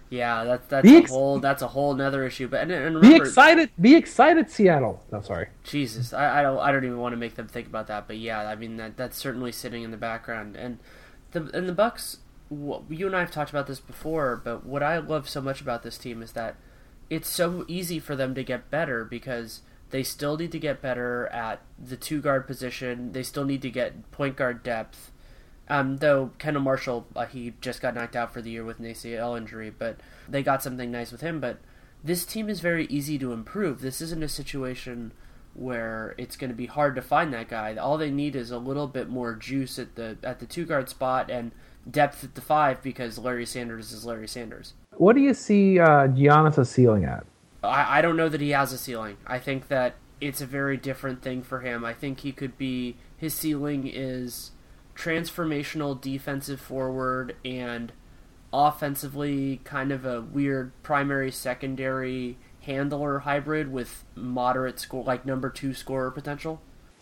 Yeah, that's that's
Be
a
ex-
whole that's a whole another issue. But and, and
Be
remember,
excited. Be excited, Seattle. No, sorry.
Jesus, I, I don't I don't even want to make them think about that. But yeah, I mean that that's certainly sitting in the background. And the and the Bucks. You and I have talked about this before, but what I love so much about this team is that it's so easy for them to get better because they still need to get better at the two guard position. They still need to get point guard depth. Um, though Kendall Marshall, uh, he just got knocked out for the year with an A C L injury, but they got something nice with him. But this team is very easy to improve. This isn't a situation where it's going to be hard to find that guy. All they need is a little bit more juice at the at the two guard spot and depth at the five because Larry Sanders is Larry Sanders.
What do you see uh, Giannis' ceiling at?
I, I don't know that he has a ceiling. I think that it's a very different thing for him. I think he could be, his ceiling is transformational defensive forward and offensively kind of a weird primary secondary handler hybrid with moderate score, like number two scorer potential.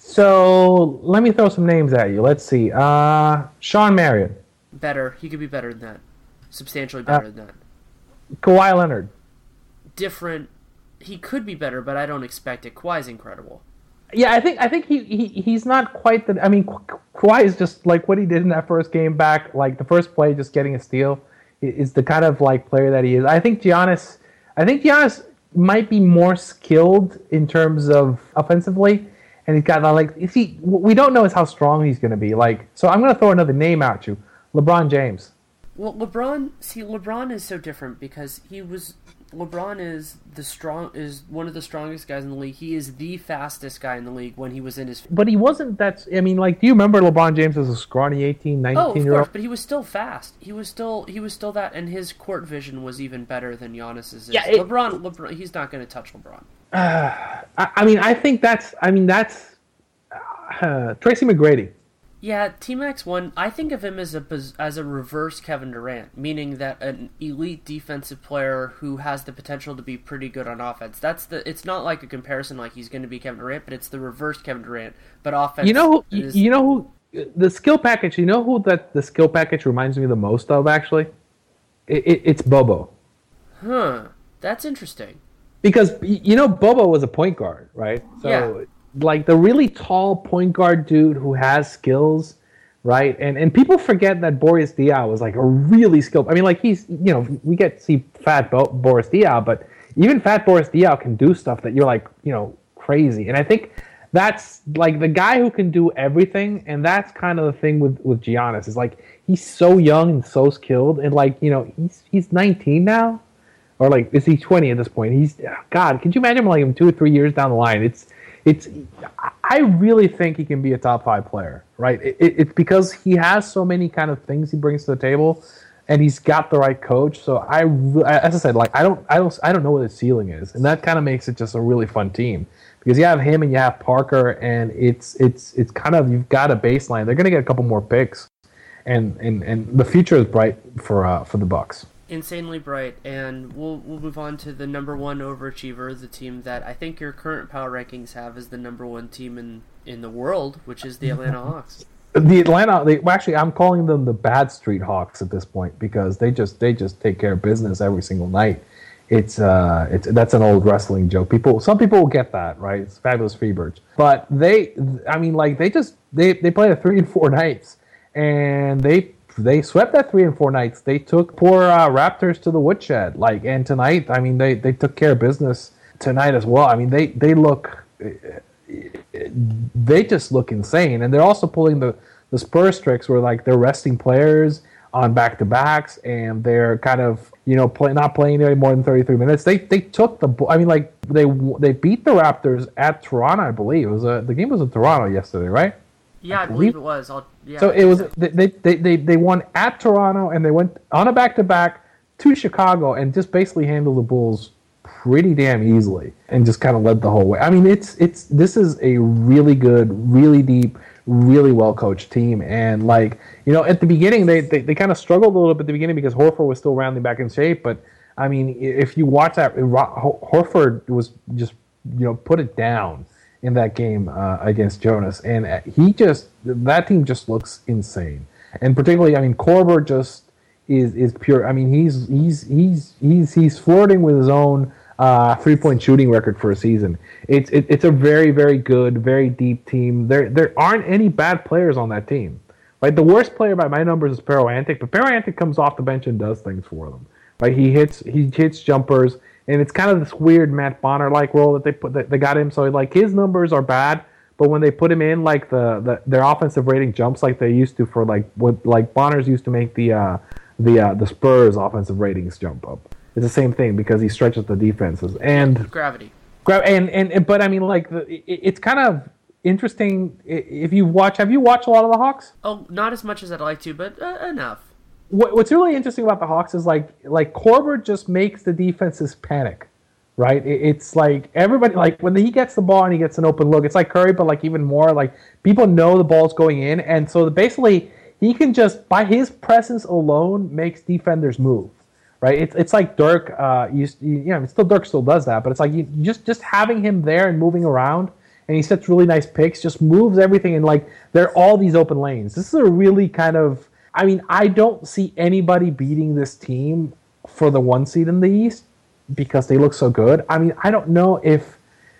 So let me throw some names at you. Let's see. Uh, Sean Marion.
Better. He could be better than that. Substantially better uh, than that.
Kawhi Leonard.
Different. He could be better, but I don't expect it. Kawhi's incredible.
Yeah, I think I think he, he he's not quite the. I mean, Ka- Kawhi is just like what he did in that first game back, like the first play, just getting a steal, is the kind of like player that he is. I think Giannis. I think Giannis might be more skilled in terms of offensively, and he's got like. You see, what we don't know is how strong he's going to be. Like, so I'm going to throw another name at you, LeBron James.
Well, LeBron. See, LeBron is so different because he was. LeBron is the strong is one of the strongest guys in the league. He is the fastest guy in the league when he was in his.
But he wasn't that. I mean, like, do you remember LeBron James as a scrawny eighteen, nineteen
oh, of
year old?
course, but he was still fast. He was still he was still that, and his court vision was even better than Giannis's.
Yeah, it,
LeBron, LeBron, he's not going to touch LeBron.
Uh, I, I mean, I think that's. I mean, that's uh, Tracy McGrady.
Yeah, T-Max one, I think of him as a as a reverse Kevin Durant, meaning that an elite defensive player who has the potential to be pretty good on offense. That's the. It's not like a comparison like he's going to be Kevin Durant, but it's the reverse Kevin Durant. But offense,
you know, who,
is,
you know who the skill package. You know who that the skill package reminds me the most of. Actually, it, it, it's Bobo.
Huh, that's interesting.
Because you know, Bobo was a point guard, right? So,
yeah.
Like the really tall point guard dude who has skills, right? And and people forget that Boris Diaw was like a really skilled. I mean, like he's you know we get to see fat Bo- Boris Diaw, but even fat Boris Diaw can do stuff that you're like you know crazy. And I think that's like the guy who can do everything, and that's kind of the thing with with Giannis is like he's so young and so skilled, and like you know he's he's nineteen now, or like is he twenty at this point? He's God. Could you imagine like him two or three years down the line? It's It's. I really think he can be a top five player, right? It, it, it's because he has so many kind of things he brings to the table, and he's got the right coach. So I, as I said, like I don't, I don't, I don't know what his ceiling is, and that kind of makes it just a really fun team because you have him and you have Parker, and it's, it's, it's kind of you've got a baseline. They're going to get a couple more picks, and and and the future is bright for uh, for the Bucks.
Insanely bright, and we'll we'll move on to the number one overachiever, the team that I think your current power rankings have as the number one team in, in the world, which is the Atlanta Hawks.
The Atlanta, they, well, actually, I'm calling them the Bad Street Hawks at this point because they just they just take care of business every single night. It's uh, it's that's an old wrestling joke. People, some people will get that, right? It's Fabulous Freebirds, but they, I mean, like they just they they play a three and four nights, and they. They swept that three and four nights. They took poor uh, Raptors to the woodshed. Like, and tonight, I mean, they, they took care of business tonight as well. I mean, they, they look, they just look insane. And they're also pulling the, the Spurs tricks where like they're resting players on back to backs, and they're kind of you know play, not playing any more than thirty-three minutes. They they took the. I mean, like they they beat the Raptors at Toronto, I believe. It was a, the game was in Toronto yesterday, right?
Yeah, I, I believe, believe it was. I'll, yeah,
so it was. They, they they they won at Toronto, and they went on a back to back to Chicago, and just basically handled the Bulls pretty damn easily, and just kind of led the whole way. I mean, it's it's this is a really good, really deep, really well coached team, and like you know, at the beginning they they, they kind of struggled a little bit at the beginning because Horford was still rounding back in shape. But I mean, if you watch that, Horford was just you know put it down in that game uh, against Jonas, and he just that team just looks insane. And particularly, I mean, Korver just is is pure. I mean, he's he's he's he's he's flirting with his own uh, three point shooting record for a season. It's it, it's a very very good, very deep team. There there aren't any bad players on that team. Right, the worst player by my numbers is Pero Antic, but Pero Antic comes off the bench and does things for them. Right, he hits he hits jumpers, and it's kind of this weird Matt Bonner like role that they put that they got him. So like his numbers are bad, but when they put him in, like the, the their offensive rating jumps like they used to for like what like Bonner's used to make the uh, the uh, the Spurs offensive ratings jump up. It's the same thing because he stretches the defenses and
gravity.
Gra- and, and and but I mean like the, it, it's kind of interesting if you watch. Have you watched a lot of the Hawks?
Oh, not as much as I'd like to, but uh, enough.
What, what's really interesting about the Hawks is like like Korver just makes the defenses panic, right? It, it's like everybody like when he gets the ball and he gets an open look, it's like Curry, but like even more like people know the ball's going in, and so basically he can just by his presence alone makes defenders move, right? It's it's like Dirk, uh, you, you know, still Dirk still does that, but it's like you, just just having him there and moving around. And he sets really nice picks, just moves everything, and like there are all these open lanes. This is a really kind of, I mean, I don't see anybody beating this team for the one seed in the East because they look so good. I mean, I don't know if,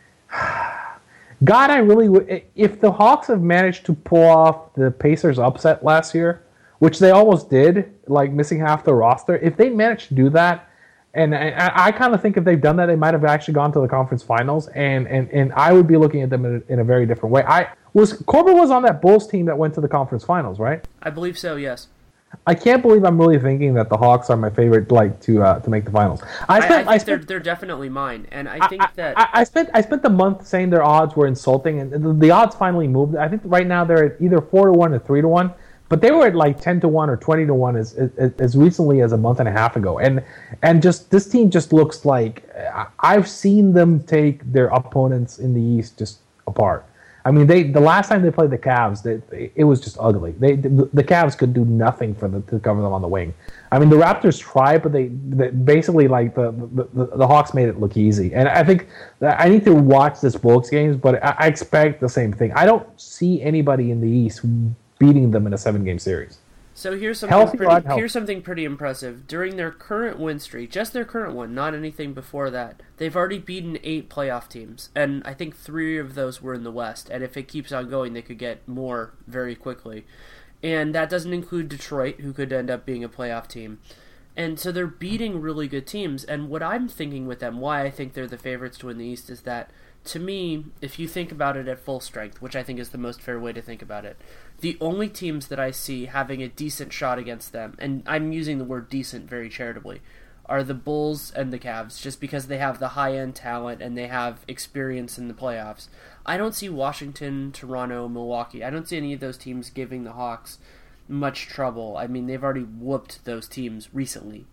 God, I really would, if the Hawks have managed to pull off the Pacers upset last year, which they almost did, like missing half the roster, if they managed to do that, and I, I kind of think if they've done that, they might have actually gone to the conference finals, and, and, and I would be looking at them in a, in a very different way. I was Korver was on that Bulls team that went to the conference finals, right?
I believe so. Yes.
I can't believe I'm really thinking that the Hawks are my favorite, like to uh, to make the finals.
I, spent, I, I think I spent, they're they're definitely mine, and I think
I,
that
I, I spent I spent the month saying their odds were insulting, and the, the odds finally moved. I think right now they're at either four to one or three to one. But they were at like ten to one or twenty to one as, as as recently as a month and a half ago, and and just this team just looks like I've seen them take their opponents in the East just apart. I mean, they the last time they played the Cavs, they, it was just ugly. They the, the Cavs could do nothing for them to cover them on the wing. I mean, the Raptors tried, but they, they basically like the, the the Hawks made it look easy. And I think that I need to watch this Bulls games, but I, I expect the same thing. I don't see anybody in the East beating them in a seven-game series.
So here's something
Healthy
pretty, here's something pretty impressive. During their current win streak, just their current one, not anything before that, they've already beaten eight playoff teams, and I think three of those were in the West. And if it keeps on going, they could get more very quickly. And that doesn't include Detroit, who could end up being a playoff team. And so they're beating really good teams. And what I'm thinking with them, why I think they're the favorites to win the East, is that to me, if you think about it at full strength, which I think is the most fair way to think about it, the only teams that I see having a decent shot against them, and I'm using the word decent very charitably, are the Bulls and the Cavs, just because they have the high-end talent and they have experience in the playoffs. I don't see Washington, Toronto, Milwaukee. I don't see any of those teams giving the Hawks much trouble. I mean, they've already whooped those teams recently.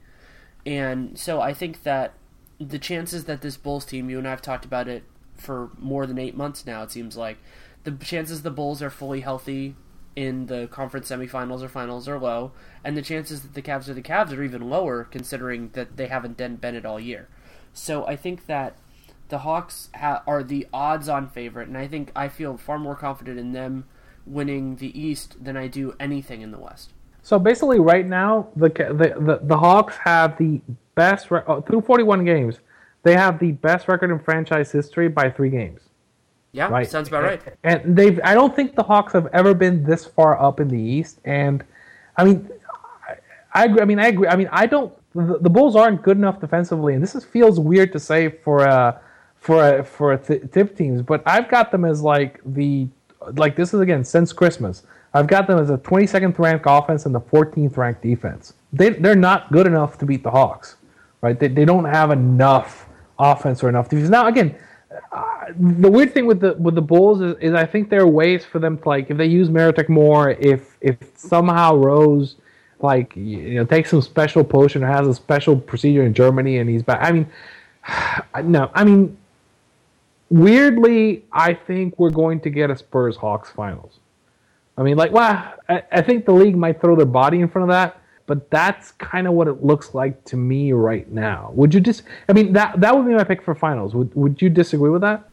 And so I think that the chances that this Bulls team, you and I have talked about it for more than eight months now, it seems like, the chances the Bulls are fully healthy in the conference semifinals or finals are low, and the chances that the Cavs are the Cavs are even lower, considering that they haven't been it all year. So I think that the Hawks ha- are the odds-on favorite, and I think I feel far more confident in them winning the East than I do anything in the West.
So basically, right now, the the the, the Hawks have the best re- oh, through forty-one games. They have the best record in franchise history by three games.
Yeah,
right?
Sounds about right.
And they've I don't think the Hawks have ever been this far up in the East. And I mean, I, I agree. I mean, I agree. I mean, I don't. The, the Bulls aren't good enough defensively, and this is, feels weird to say for uh for uh, for th- tip teams. But I've got them as like the like this is again since Christmas. I've got them as a twenty-second ranked offense and the fourteenth ranked defense. They they're not good enough to beat the Hawks, right? They they don't have enough offense or enough defense. Now again, uh, the weird thing with the with the Bulls is, is I think there are ways for them to, like, if they use Meritek more, if if somehow Rose like you know takes some special potion or has a special procedure in Germany and he's back. I mean, no, I mean, weirdly, I think we're going to get a Spurs Hawks finals. I mean, like, well, I, I think the league might throw their body in front of that, but that's kind of what it looks like to me right now. Would you just? I mean, that that would be my pick for finals. Would Would you disagree with that?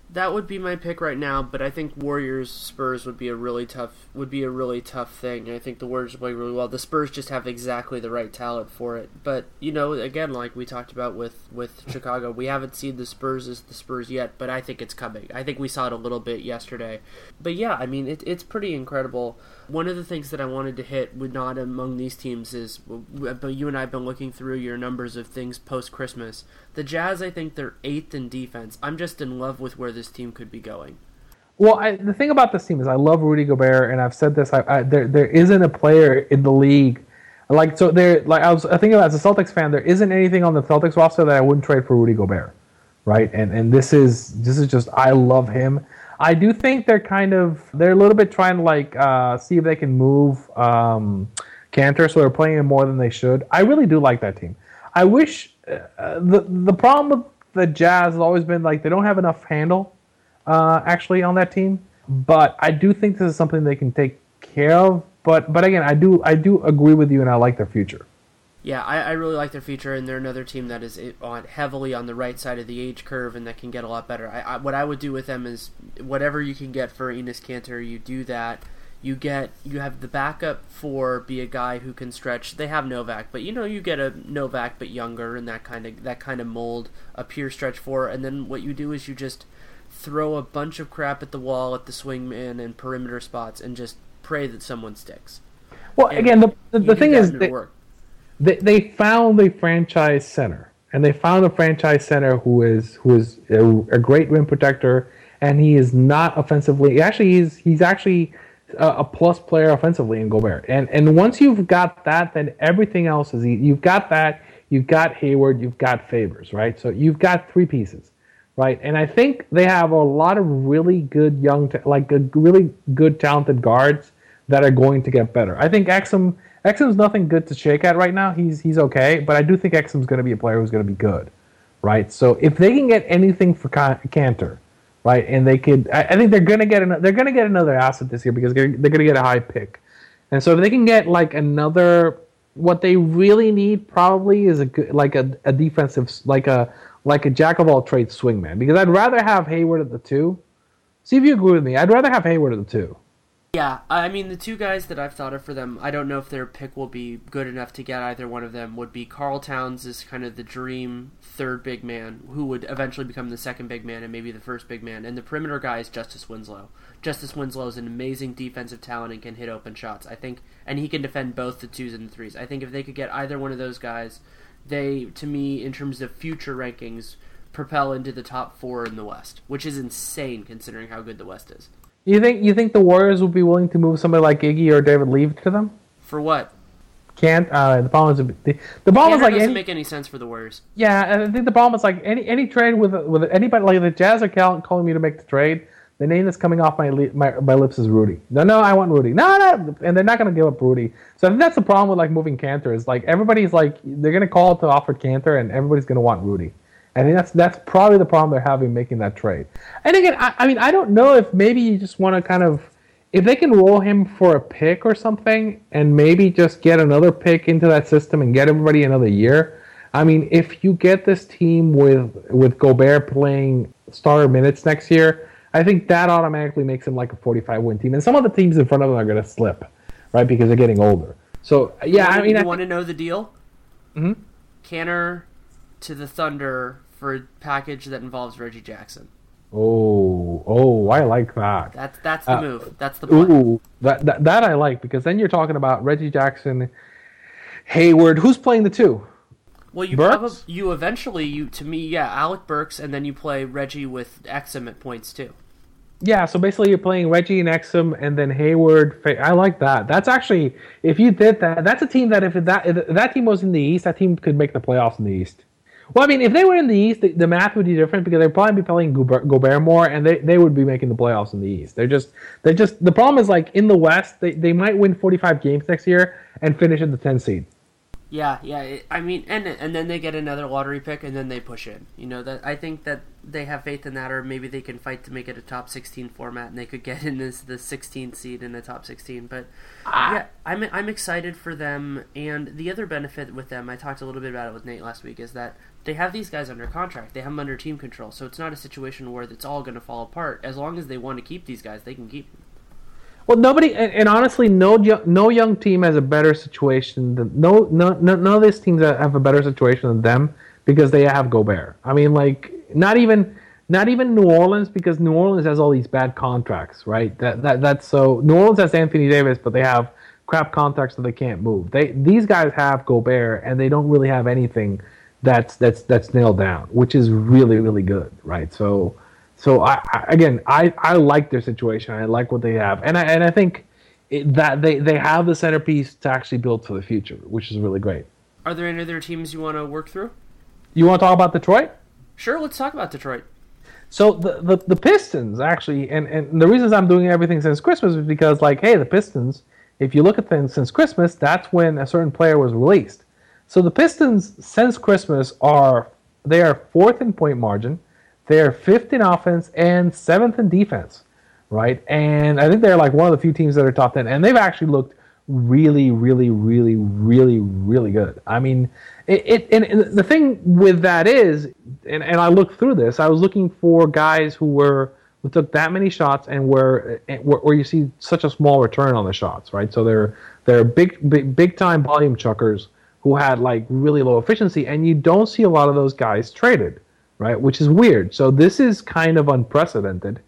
That would be my pick right now, but I think Warriors Spurs would be a really tough would be a really tough thing. I think the Warriors are playing really well. The Spurs just have exactly the right talent for it. But you know, again, like we talked about with, with Chicago, we haven't seen the Spurs as the Spurs yet, but I think it's coming. I think we saw it a little bit yesterday. But yeah, I mean, it, it's pretty incredible. One of the things that I wanted to hit with not among these teams is, but you and I have been looking through your numbers of things post Christmas. The Jazz, I think they're eighth in defense. I'm just in love with where this team could be going.
Well, I, the thing about this team is I love Rudy Gobert, and I've said this. I, I, there, there isn't a player in the league like so. There, like I was I thinking as a Celtics fan, there isn't anything on the Celtics roster that I wouldn't trade for Rudy Gobert, right? And and this is this is just I love him. I do think they're kind of they're a little bit trying to like uh, see if they can move um, Cantor, so they're playing him more than they should. I really do like that team. I wish uh, the the problem with the Jazz has always been like they don't have enough handle uh, actually on that team. But I do think this is something they can take care of. But but again, I do I do agree with you, and I like their future.
Yeah, I, I really like their future, and they're another team that is on heavily on the right side of the age curve, and that can get a lot better. I, I, what I would do with them is whatever you can get for Enes Kanter, you do that. You get you have the backup for be a guy who can stretch. They have Novak, but you know you get a Novak but younger, and that kind of that kind of mold, a pure stretch four, and then what you do is you just throw a bunch of crap at the wall at the swingman and perimeter spots, and just pray that someone sticks.
Well,
and
again, the the, the thing is. They, They they found a franchise center, and they found a franchise center who is who is a, a great rim protector, and he is not offensively. Actually, he's he's actually a, a plus player offensively in Gobert. And and once you've got that, then everything else is easy. You've got that. You've got Hayward. You've got Favors, right? So you've got three pieces, right? And I think they have a lot of really good young, like a really good talented guards that are going to get better. I think Exum. Exum's nothing good to shake at right now. He's he's okay, but I do think Exum's going to be a player who's going to be good, right? So if they can get anything for Kanter, right, and they could, I, I think they're going to get an, they're going to get another asset this year because they're, they're going to get a high pick, and so if they can get like another, what they really need probably is a good, like a, a defensive like a like a jack of all trades swingman, because I'd rather have Hayward at the two. See if you agree with me. I'd rather have Hayward at the two.
Yeah, I mean, the two guys that I've thought of for them, I don't know if their pick will be good enough to get either one of them, would be Karl Towns is kind of the dream third big man, who would eventually become the second big man and maybe the first big man, and the perimeter guy is Justice Winslow. Justice Winslow is an amazing defensive talent and can hit open shots, I think, and he can defend both the twos and the threes. I think if they could get either one of those guys, they, to me, in terms of future rankings, propel into the top four in the West, which is insane considering how good the West is.
You think you think the Warriors would be willing to move somebody like Iggy or David Lee to them?
For what?
Can't. Uh, the problem is the, the problem is like
doesn't
any,
make any sense for the Warriors.
Yeah, and I think the problem is like any any trade with with anybody like the Jazz are calling me to make the trade. The name that's coming off my my, my lips is Rudy. No, no, I want Rudy. No, no, and they're not going to give up Rudy. So I think that's the problem with like moving Kanter is like everybody's like they're going to call to offer Kanter, and everybody's going to want Rudy. I think that's that's probably the problem they're having making that trade. And again, I, I mean, I don't know if maybe you just want to kind of, if they can roll him for a pick or something, and maybe just get another pick into that system and get everybody another year. I mean, if you get this team with with Gobert playing starter minutes next year, I think that automatically makes him like a forty-five win team. And some of the teams in front of them are going to slip, right, because they're getting older. So yeah,
I mean, you
I
want to know the deal?
Mm-hmm.
Kanter to the Thunder for a package that involves Reggie Jackson.
Oh, oh, I like that.
That's that's the
uh,
move. That's the play.
Ooh, that, that that I like, because then you're talking about Reggie Jackson, Hayward. Who's playing the two?
Well, you
Burks?
probably you eventually you to me yeah Alec Burks, and then you play Reggie with Exum at points too.
Yeah, so basically you're playing Reggie and Exum, and then Hayward. I like that. That's actually, if you did that, that's a team that if that if that team was in the East, that team could make the playoffs in the East. Well, I mean, if they were in the East, the, the math would be different because they'd probably be playing Gobert, Gobert more, and they, they would be making the playoffs in the East. They're just they're just the problem is like in the West, they, they might win forty-five games next year and finish in the tenth seed.
Yeah, yeah. It, I mean, and and then they get another lottery pick, and then they push in. You know, that I think that they have faith in that, or maybe they can fight to make it a top sixteen format, and they could get in this the sixteenth seed in the top sixteen. But ah. yeah, I'm I'm excited for them. And the other benefit with them, I talked a little bit about it with Nate last week, is that they have these guys under contract. They have them under team control, so it's not a situation where it's all going to fall apart. As long as they want to keep these guys, they can keep them.
Well, nobody, and, and honestly, no, no young team has a better situation than no, no, no, none of these teams have a better situation than them because they have Gobert. I mean, like not even, not even New Orleans because New Orleans has all these bad contracts, right? That that that's so New Orleans has Anthony Davis, but they have crap contracts so they can't move. They these guys have Gobert, and they don't really have anything that's that's that's nailed down, which is really really good, right? So. So I, I again, I, I like their situation. I like what they have, and I and I think it, that they, they have the centerpiece to actually build for the future, which is really great.
Are there any other teams you want to work through?
You want to talk about Detroit?
Sure, let's talk about Detroit.
So the the, the Pistons actually, and, and the reasons I'm doing everything since Christmas is because, like, hey, the Pistons. If you look at things since Christmas, that's when a certain player was released. So the Pistons since Christmas are they are fourth in point margin. They're fifth in offense and seventh in defense, right? And I think they're like one of the few teams that are top ten. And they've actually looked really, really, really, really, really good. I mean, it. it and, and the thing with that is, and, and I looked through this, I was looking for guys who were who took that many shots and were where, where you see such a small return on the shots, right? So they're they're big, big, big time volume chuckers who had like really low efficiency, and you don't see a lot of those guys traded. Right, which is weird. So this is kind of unprecedented,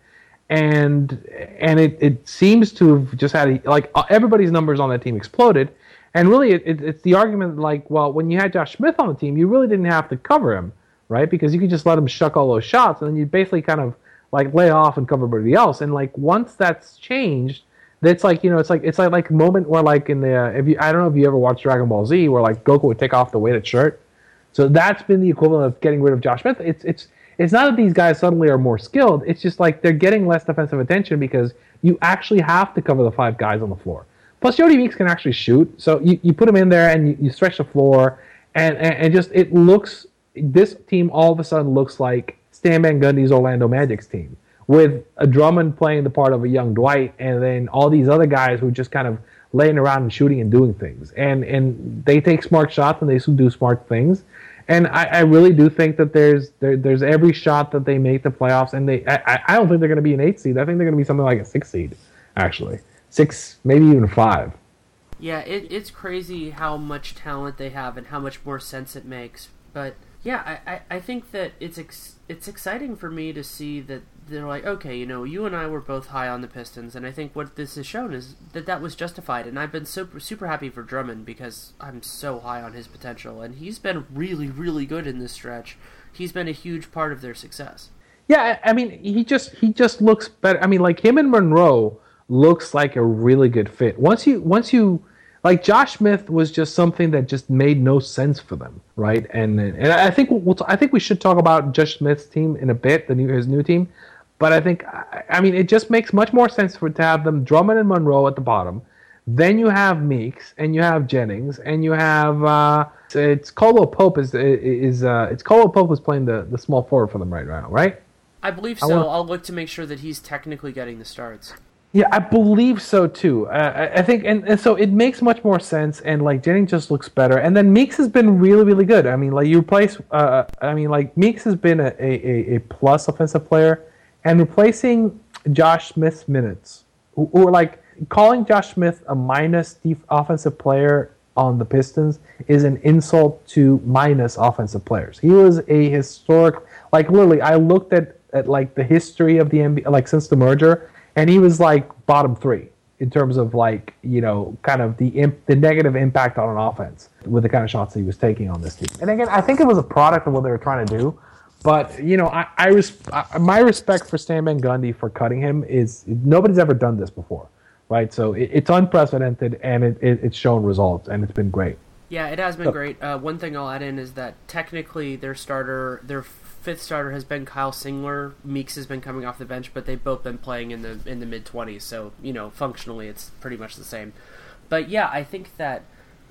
and and it, it seems to have just had a, like everybody's numbers on that team exploded, and really it, it, it's the argument like, well, when you had Josh Smith on the team, you really didn't have to cover him, right? Because you could just let him shuck all those shots, and then you basically kind of like lay off and cover everybody else. And like once that's changed, that's like you know it's like it's like like a moment where like in the uh, if you I don't know if you ever watched Dragon Ball Z where like Goku would take off the weighted shirt. So that's been the equivalent of getting rid of Josh Smith. It's it's it's not that these guys suddenly are more skilled. It's just like they're getting less defensive attention because you actually have to cover the five guys on the floor. Plus, Jody Meeks can actually shoot. So you, you put him in there and you, you stretch the floor. And, and, and just it looks – this team all of a sudden looks like Stan Van Gundy's Orlando Magic's team with a Drummond playing the part of a young Dwight and then all these other guys who just kind of laying around and shooting and doing things. And, and they take smart shots and they do smart things. And I, I really do think that there's there, there's every shot that they make the playoffs, and they I, I don't think they're going to be an eight seed. I think they're going to be something like a six seed, actually, six maybe even five.
Yeah, it, it's crazy how much talent they have and how much more sense it makes. But yeah, I, I, I think that it's ex, it's exciting for me to see that they're like, okay, you know, you and I were both high on the Pistons, and I think what this has shown is that that was justified, and I've been super, super happy for Drummond because I'm so high on his potential, and he's been really, really good in this stretch. He's been a huge part of their success.
Yeah, I mean, he just he just looks better. I mean, like him and Monroe looks like a really good fit. Once you once you like Josh Smith was just something that just made no sense for them, right? And and I think we'll, I think we should talk about Josh Smith's team in a bit, the new his new team. But I think, I mean, it just makes much more sense for to have them Drummond and Monroe at the bottom. Then you have Meeks, and you have Jennings, and you have uh, it's Caldwell Pope is is uh, it's Caldwell Pope who's playing the, the small forward for them right now, right?
I believe so. I wanna... I'll look to make sure that he's technically getting the starts.
Yeah, I believe so too. Uh, I think, and, and so it makes much more sense. And like Jennings just looks better, and then Meeks has been really, really good. I mean, like you replace, uh, I mean, like Meeks has been a, a, a plus offensive player. And replacing Josh Smith's minutes, or, or like calling Josh Smith a minus def- offensive player on the Pistons is an insult to minus offensive players. He was a historic, like literally, I looked at, at like the history of the N B A, like since the merger, and he was like bottom three in terms of like, you know, kind of the imp- the negative impact on an offense with the kind of shots that he was taking on this team. And again, I think it was a product of what they were trying to do. But, you know, I, I, res- I my respect for Stan Van Gundy for cutting him is nobody's ever done this before, right? So it, it's unprecedented, and it, it, it's shown results, and it's been great.
Yeah, it has been so, great. Uh, one thing I'll add in is that technically their starter, their fifth starter has been Kyle Singler. Meeks has been coming off the bench, but they've both been playing in the in the mid-twenties. So, you know, functionally it's pretty much the same. But, yeah, I think that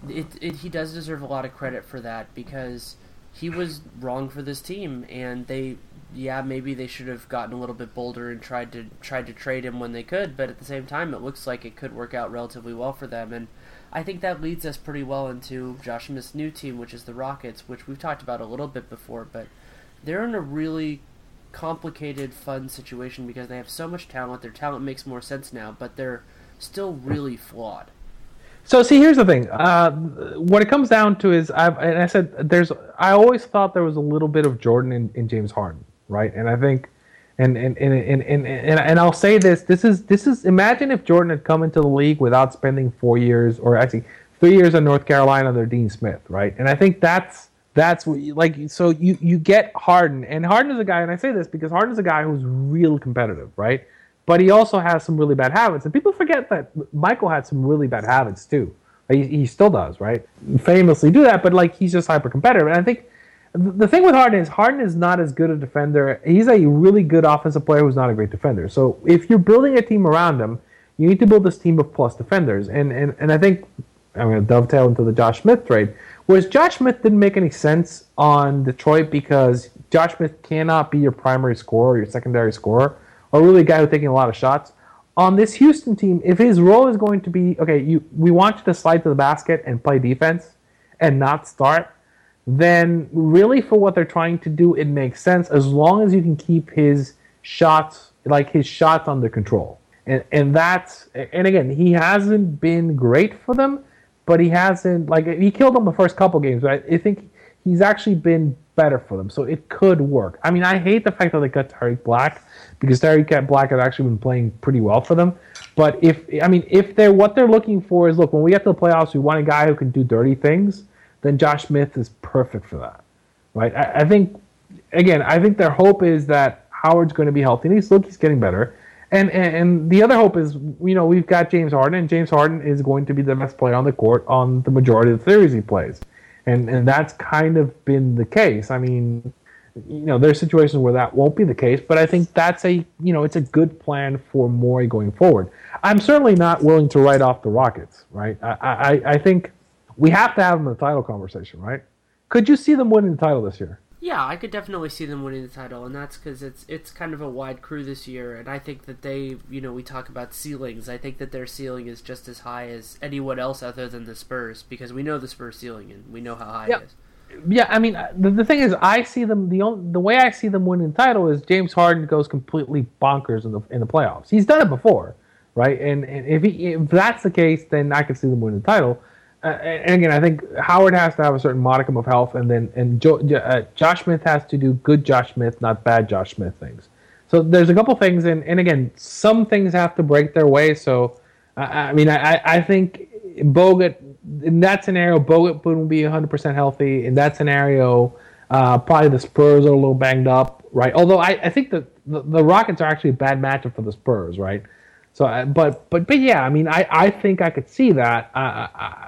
it, it he does deserve a lot of credit for that because he was wrong for this team, and they, yeah, maybe they should have gotten a little bit bolder and tried to tried to trade him when they could, but at the same time, it looks like it could work out relatively well for them, and I think that leads us pretty well into Josh Smith's new team, which is the Rockets, which we've talked about a little bit before, but they're in a really complicated, fun situation because they have so much talent. Their talent makes more sense now, but they're still really flawed.
So see, here's the thing. Uh, what it comes down to is, I've, and I said, there's. I always thought there was a little bit of Jordan in, in James Harden, right? And I think, and and, and and and and and I'll say this. This is this is. Imagine if Jordan had come into the league without spending four years, or actually three years in North Carolina under Dean Smith, right? And I think that's that's what you, like. So you you get Harden, and Harden is a guy, and I say this because Harden is a guy who's real competitive, right? But he also has some really bad habits. And people forget that Michael had some really bad habits, too. He, he still does, right? Famously do that, but like he's just hyper-competitive. And I think the thing with Harden is Harden is not as good a defender. He's a really good offensive player who's not a great defender. So if you're building a team around him, you need to build this team of plus defenders. And and, and I think I'm going to dovetail into the Josh Smith trade. Whereas Josh Smith didn't make any sense on Detroit because Josh Smith cannot be your primary scorer or your secondary scorer, or really a guy who's taking a lot of shots. On this Houston team, if his role is going to be, okay, you we want you to slide to the basket and play defense and not start, then really for what they're trying to do, it makes sense as long as you can keep his shots, like his shots under control. And and that's, and again, he hasn't been great for them, but he hasn't, like, he killed them the first couple games, but I, I think he's actually been better for them, so it could work. I mean, I hate the fact that they got Tariq Black, because Tariq Black has actually been playing pretty well for them. But if, I mean, if they're, what they're looking for is, look, when we get to the playoffs, we want a guy who can do dirty things, then Josh Smith is perfect for that, right? I, I think, again, I think their hope is that Howard's going to be healthy, and he's, look, he's getting better. And, and and the other hope is, you know, we've got James Harden, and James Harden is going to be the best player on the court on the majority of the series he plays. And and that's kind of been the case. I mean, you know, there's situations where that won't be the case, but I think that's a, you know, it's a good plan for Morey going forward. I'm certainly not willing to write off the Rockets, right? I I, I think we have to have them in the title conversation, right? Could you see them winning the title this year?
Yeah, I could definitely see them winning the title, and that's because it's it's kind of a wide crew this year, and I think that they, you know, we talk about ceilings. I think that their ceiling is just as high as anyone else other than the Spurs, because we know the Spurs ceiling, and we know how high
yeah.
it is.
Yeah, I mean, the, the thing is, I see them, the only, the way I see them winning the title is James Harden goes completely bonkers in the in the playoffs. He's done it before, right? And, and if, he, if that's the case, then I can see them winning the title. Uh, and again, I think Howard has to have a certain modicum of health, and then and jo- uh, Josh Smith has to do good Josh Smith, not bad Josh Smith things. So there's a couple things, and, and again, some things have to break their way. So, uh, I mean, I, I think Bogut, in that scenario, Bogut wouldn't be one hundred percent healthy. In that scenario, uh, probably the Spurs are a little banged up, right? Although I, I think that the, the Rockets are actually a bad matchup for the Spurs, right? So, but but but yeah, I mean, I, I think I could see that. I,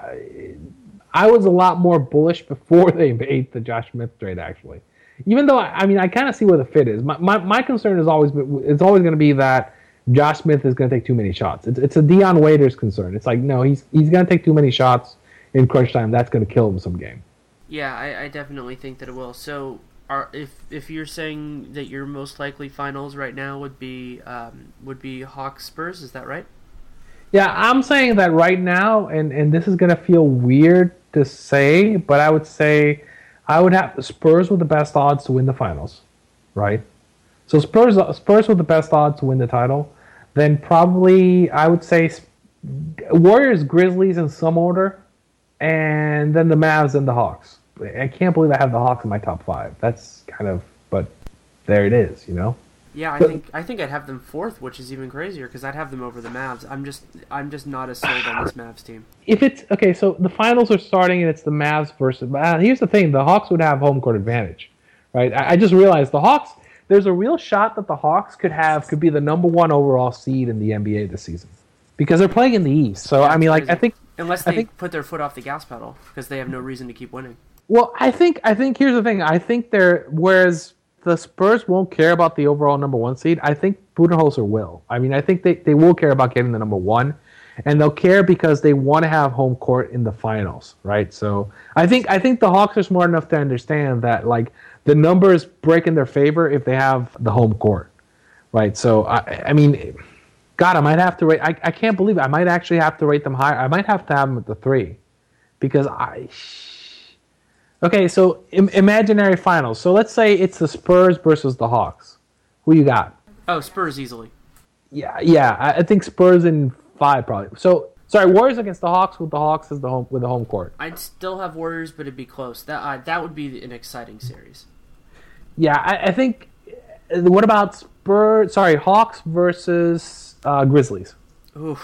I I was a lot more bullish before they made the Josh Smith trade, actually. Even though I mean, I kind of see where the fit is. My my, my concern is always it's always going to be that Josh Smith is going to take too many shots. It's it's a Dion Waiters concern. It's like no, he's he's going to take too many shots in crunch time. That's going to kill him some game.
Yeah, I, I definitely think that it will. So. Are, if if you're saying that your most likely finals right now would be um, would be Hawks Spurs, is that right?
Yeah, I'm saying that right now, and, and this is gonna feel weird to say, but I would say I would have the Spurs with the best odds to win the finals, right? So Spurs Spurs with the best odds to win the title. Then probably I would say Warriors, Grizzlies in some order, and then the Mavs and the Hawks. I can't believe I have the Hawks in my top five. That's kind of, but there it is, you know.
Yeah, I think I think I'd have them fourth, which is even crazier because I'd have them over the Mavs. I'm just I'm just not as sold on this Mavs team.
If it's okay, so the finals are starting and it's the Mavs versus. Uh, here's the thing: the Hawks would have home court advantage, right? I, I just realized the Hawks. There's a real shot that the Hawks could have could be the number one overall seed in the N B A this season because they're playing in the East. So
yeah,
I mean, like
crazy.
I think
unless they
I think,
put their foot off the gas pedal because they have no reason to keep winning.
Well, I think I think here's the thing. I think they're whereas the Spurs won't care about the overall number one seed. I think Budenholzer will. I mean, I think they, they will care about getting the number one. and they'll care because they want to have home court in the finals, right? So I think I think the Hawks are smart enough to understand that like the numbers break in their favor if they have the home court, right? So I, I mean, God, I might have to rate. I, I can't believe it. I might actually have to rate them higher. I might have to have them at the three, because I. Okay, so Im- imaginary finals. So let's say it's the Spurs versus the Hawks. Who you got?
Oh, Spurs easily.
Yeah, yeah. I, I think Spurs in five probably. So sorry, Warriors against the Hawks with the Hawks as the home with the home court.
I'd still have Warriors, but it'd be close. That uh, that would be an exciting series.
Yeah, I, I think. What about Spurs? Sorry, Hawks versus uh, Grizzlies.
Ooh.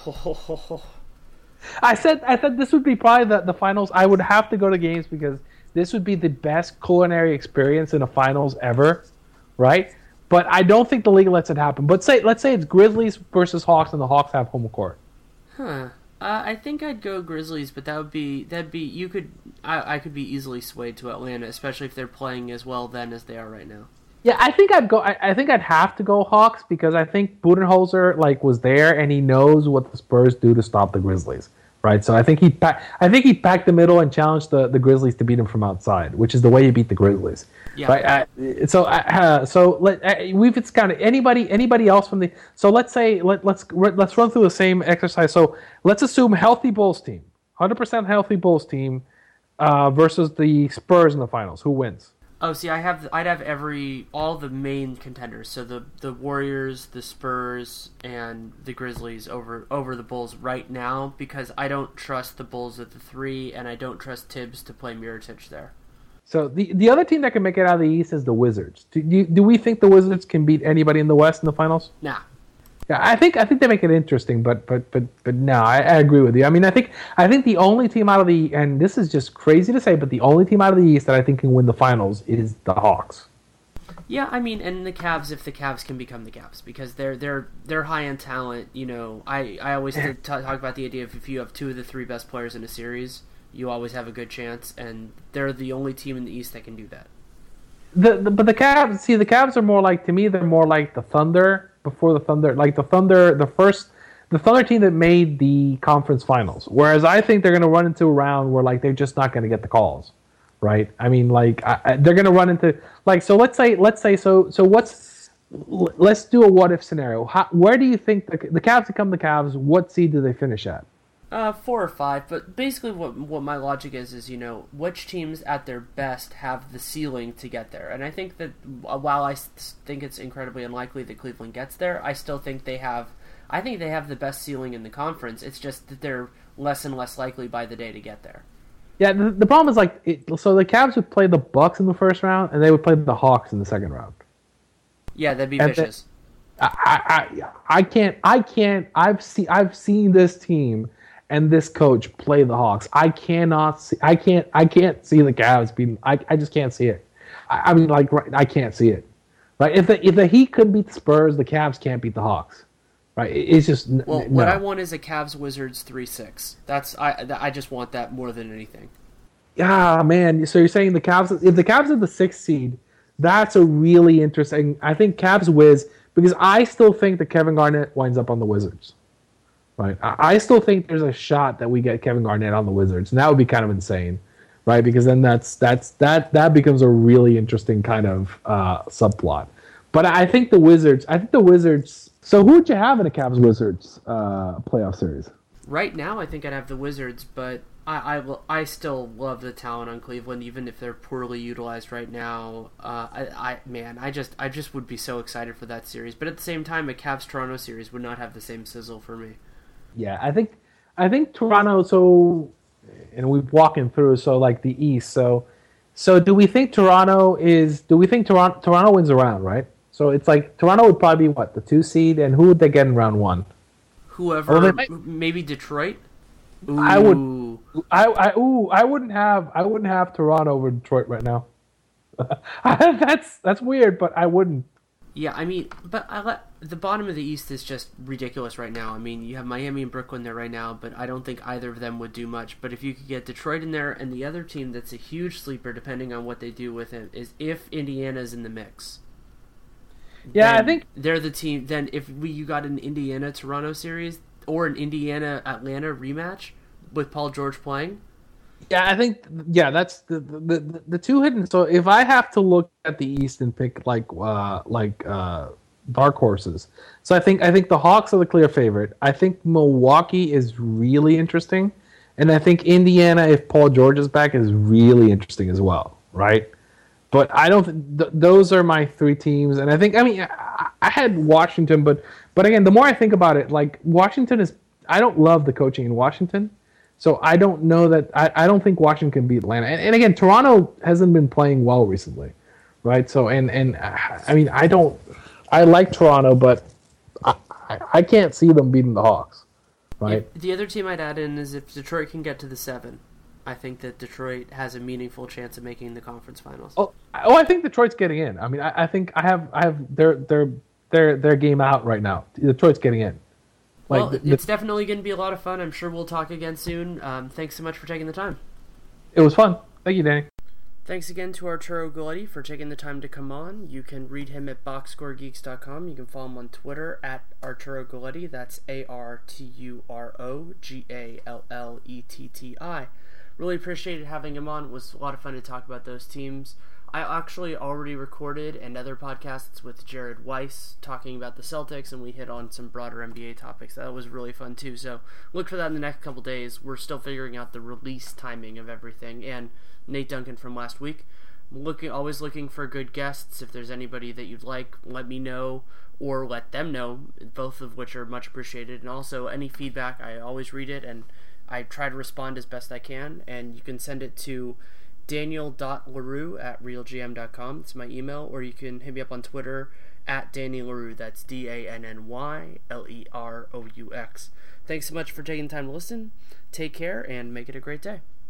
I said I said this would be probably the, the finals. I would have to go to games because this would be the best culinary experience in a finals ever, right? But I don't think the league lets it happen. But say let's say it's Grizzlies versus Hawks and the Hawks have home court.
Huh. Uh, I think I'd go Grizzlies, but that would be that'd be you could I I could be easily swayed to Atlanta, especially if they're playing as well then as they are right now.
Yeah, I think I'd go. I, I think I'd have to go Hawks because I think Budenholzer like was there and he knows what the Spurs do to stop the Grizzlies, right? So I think he pack, I think he packed the middle and challenged the, the Grizzlies to beat him from outside, which is the way you beat the Grizzlies.
Yeah.
Right. I, so uh, so let uh, we've it's kind of anybody anybody else from the. So let's say let let's let's run through the same exercise. So let's assume healthy Bulls team, one hundred percent healthy Bulls team, uh, versus the Spurs in the finals. Who wins?
Oh, see, I have I'd have every all the main contenders. So the the Warriors, the Spurs, and the Grizzlies over over the Bulls right now because I don't trust the Bulls at the three, and I don't trust Tibbs to play Mirotic there.
So the the other team that can make it out of the East is the Wizards. Do you, do we think the Wizards can beat anybody in the West in the finals?
Nah.
Yeah, I think I think they make it interesting, but but but but no, I, I agree with you. I mean, I think I think the only team out of the and this is just crazy to say, but the only team out of the East that I think can win the finals is the Hawks.
Yeah, I mean, and the Cavs if the Cavs can become the Cavs because they're they're they're high end talent. You know, I I always t- talk about the idea of if you have two of the three best players in a series, you always have a good chance, and they're the only team in the East that can do that.
The, the but the Cavs, see, the Cavs are more like to me, they're more like the Thunder. Before the Thunder, like the Thunder, the first, the Thunder team that made the conference finals. Whereas I think they're going to run into a round where like they're just not going to get the calls, right? I mean, like I, I, they're going to run into like so. Let's say, let's say so. So what's let's do a what if scenario. How, where do you think the the Cavs become the Cavs? What seed do they finish at?
Uh, four or five, but basically what what my logic is is, you know, which teams at their best have the ceiling to get there. And I think that while I think it's incredibly unlikely that Cleveland gets there, I still think they have, I think they have the best ceiling in the conference. It's just that they're less and less likely by the day to get there.
Yeah, the, the problem is like, it, so the Cavs would play the Bucks in the first round, and they would play the Hawks in the second round.
Yeah, that'd be
and
vicious.
The, I, I I can't I can't I've seen I've seen this team and this coach play the Hawks. I cannot see. I can't. I can't see the Cavs beating. I. I just can't see it. I, I mean, like, right, I can't see it. Like, if the if the Heat could beat the Spurs, the Cavs can't beat the Hawks. Right? It, it's just.
Well,
n-
what
no.
I want is a Cavs Wizards three six. That's I. I just want that more than anything.
Yeah, man. So you're saying the Cavs? If the Cavs are the sixth seed, that's a really interesting. I think Cavs Wiz because I still think that Kevin Garnett winds up on the Wizards. Right, I still think there's a shot that we get Kevin Garnett on the Wizards, and that would be kind of insane, right? Because then that's that's that that becomes a really interesting kind of uh, subplot. But I think the Wizards, I think the Wizards. So who would you have in a Cavs Wizards uh, playoff series?
Right now, I think I'd have the Wizards, but I, I, I still love the talent on Cleveland, even if they're poorly utilized right now. Uh, I, I man, I just I just would be so excited for that series. But at the same time, a Cavs Toronto series would not have the same sizzle for me.
Yeah, I think I think Toronto. So, and we're walking through. So, like the East. So, so do we think Toronto is? Do we think Toronto Toronto wins a round? Right. So it's like Toronto would probably be what the two seed, and who would they get in round one?
Whoever,
Well, might,
maybe Detroit. Ooh.
I would. I I ooh I wouldn't have I wouldn't have Toronto over Detroit right now. that's that's weird, but I wouldn't.
Yeah, I mean, but I let, the bottom of the East is just ridiculous right now. I mean, you have Miami and Brooklyn there right now, but I don't think either of them would do much. But if you could get Detroit in there, and the other team that's a huge sleeper, depending on what they do with him, is if Indiana's in the mix.
Yeah, I think
they're the team. Then if we you got an Indiana Toronto series, or an Indiana Atlanta rematch with Paul George playing.
Yeah, I think yeah, that's the the, the, the two hidden. So if I have to look at the East and pick like uh, like uh, dark horses, so I think I think the Hawks are the clear favorite. I think Milwaukee is really interesting, and I think Indiana, if Paul George is back, is really interesting as well, right? But I don't. Th- those are my three teams, and I think I mean I, I had Washington, but but again, the more I think about it, like Washington is. I don't love the coaching in Washington. So I don't know that I, I don't think Washington can beat Atlanta. And, and again, Toronto hasn't been playing well recently, right? So and and I mean I don't I like Toronto, but I, I can't see them beating the Hawks, right?
If the other team I'd add in is if Detroit can get to the seven, I think that Detroit has a meaningful chance of making the conference finals.
Oh, oh I think Detroit's getting in. I mean, I, I think I have I have their their their their game out right now. Detroit's getting in.
Like well, the, it's definitely going to be a lot of fun. I'm sure we'll talk again soon. Um, thanks so much for taking the time.
It was fun. Thank you, Danny.
Thanks again to Arturo Galletti for taking the time to come on. You can read him at box score geeks dot com. You can follow him on Twitter at Arturo Galletti. That's A R T U R O G A L L E T T I. Really appreciated having him on. It was a lot of fun to talk about those teams. I actually already recorded another podcast with Jared Weiss talking about the Celtics, and we hit on some broader N B A topics. That was really fun too, so look for that in the next couple days. We're still figuring out the release timing of everything, and Nate Duncan from last week. I'm looking, always looking for good guests. If there's anybody that you'd like, let me know, or let them know, both of which are much appreciated. And also, any feedback, I always read it, and I try to respond as best I can, and you can send it to daniel dot leroux at real g m dot com. It's my email, or you can hit me up on Twitter at Danny Leroux. That's D A N N Y L E R O U X. Thanks so much for taking the time to listen. Take care and make it a great day.